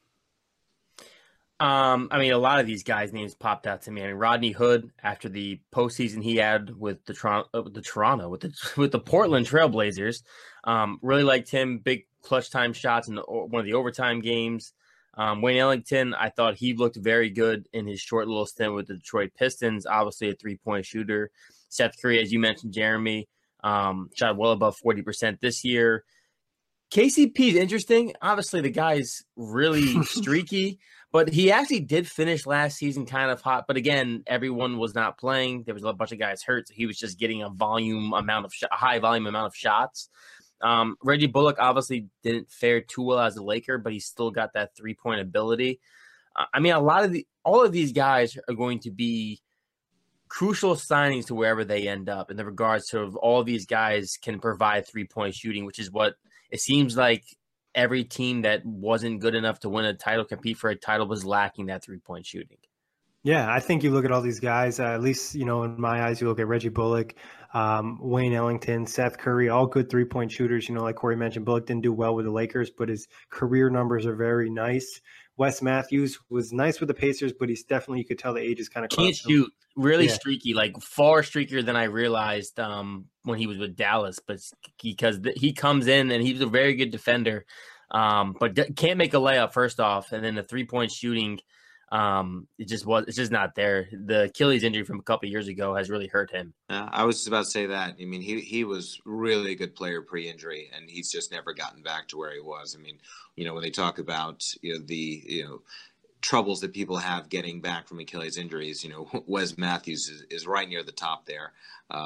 Um, I mean, a lot of these guys' names popped out to me. I mean, Rodney Hood, after the postseason he had with the Toronto, uh, the Toronto, with the with the Portland Trailblazers, um, really liked him. Big clutch time shots in the, one of the overtime games. Um, Wayne Ellington, I thought he looked very good in his short little stint with the Detroit Pistons. Obviously, a three point shooter. Seth Curry, as you mentioned, Jeremy, um, shot well above forty percent this year. K C P is interesting. Obviously, the guy's really streaky. But he actually did finish last season kind of hot. But again, everyone was not playing. There was a bunch of guys hurt. So he was just getting a volume amount of sh- a high volume amount of shots. Um, Reggie Bullock obviously didn't fare too well as a Laker, but he still got that three point ability. Uh, I mean, a lot of the all of these guys are going to be crucial signings to wherever they end up in the regards to all of these guys can provide three point shooting, which is what it seems like. Every team that wasn't good enough to win a title, compete for a title, was lacking that three-point shooting. Yeah, I think you look at all these guys, uh, at least, you know, in my eyes, you look at Reggie Bullock, um, Wayne Ellington, Seth Curry, all good three-point shooters. You know, like Corey mentioned, Bullock didn't do well with the Lakers, but his career numbers are very nice. Wes Matthews was nice with the Pacers, but he's definitely, you could tell the age is kind of can't shoot. Really yeah. streaky, like far streakier than I realized um, when he was with Dallas. But because th- he comes in and he's a very good defender, um, but d- can't make a layup first off, and then the three point shooting, um, it just was it's just not there. The Achilles injury from a couple of years ago has really hurt him. Uh, I was just about to say that. I mean, he he was really a good player pre-injury, and he's just never gotten back to where he was. I mean, you know, when they talk about you know the you know. troubles that people have getting back from Achilles injuries, you know, Wes Matthews is, is right near the top there. Um,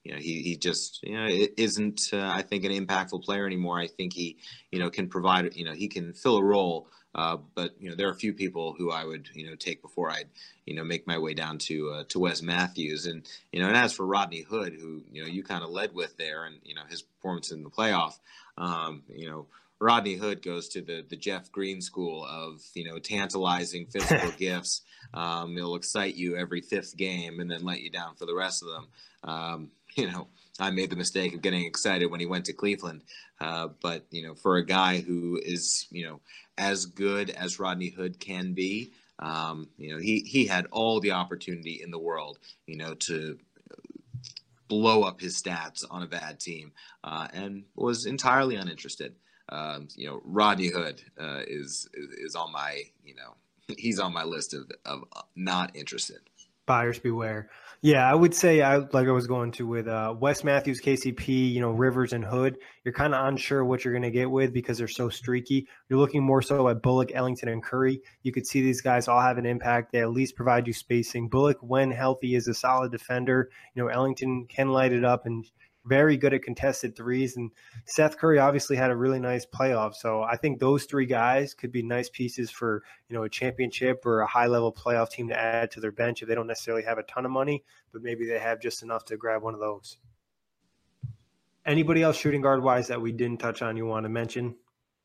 you know, he he just you know it isn't uh, I think an impactful player anymore. I think he you know can provide you know he can fill a role. Uh, but you know there are a few people who I would you know take before I'd you know make my way down to uh, to Wes Matthews, and you know and as for Rodney Hood, who you know you kind of led with there, and you know his performance in the playoff, um, you know Rodney Hood goes to the the Jeff Green school of you know tantalizing physical gifts. Um, it'll excite you every fifth game and then let you down for the rest of them. Um, you know I made the mistake of getting excited when he went to Cleveland. Uh, but, you know, for a guy who is, you know, as good as Rodney Hood can be, um, you know, he, he had all the opportunity in the world, you know, to blow up his stats on a bad team uh, and was entirely uninterested. Um, you know, Rodney Hood uh, is, is is on my, you know, he's on my list of, of not interested. Buyers beware. Yeah, I would say, I like I was going to with uh, Wes Matthews, K C P, you know, Rivers and Hood. You're kind of unsure what you're going to get with because they're so streaky. You're looking more so at Bullock, Ellington, and Curry. You could see these guys all have an impact. They at least provide you spacing. Bullock, when healthy, is a solid defender. You know, Ellington can light it up and very good at contested threes. And Seth Curry obviously had a really nice playoff. So I think those three guys could be nice pieces for, you know, a championship or a high-level playoff team to add to their bench if they don't necessarily have a ton of money, but maybe they have just enough to grab one of those. Anybody else shooting guard-wise that we didn't touch on you want to mention?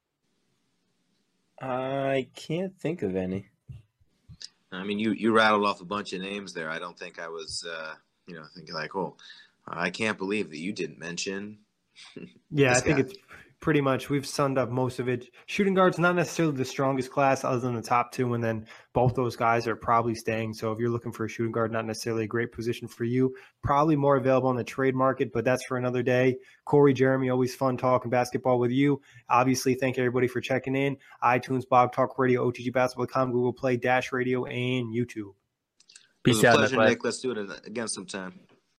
I can't think of any. I mean, you, you rattled off a bunch of names there. I don't think I was, uh, you know, thinking like, oh, I can't believe that you didn't mention. Yeah, I think guy. It's pretty much, we've summed up most of it. Shooting guard's not necessarily the strongest class other than the top two, and then both those guys are probably staying. So if you're looking for a shooting guard, not necessarily a great position for you, probably more available on the trade market, but that's for another day. Corey, Jeremy, always fun talking basketball with you. Obviously, thank everybody for checking in. iTunes, Blog Talk Radio, O T G Basketball dot com, Google Play, Dash Radio, and YouTube. Peace it was a out, pleasure, Nick. Let's do it again sometime.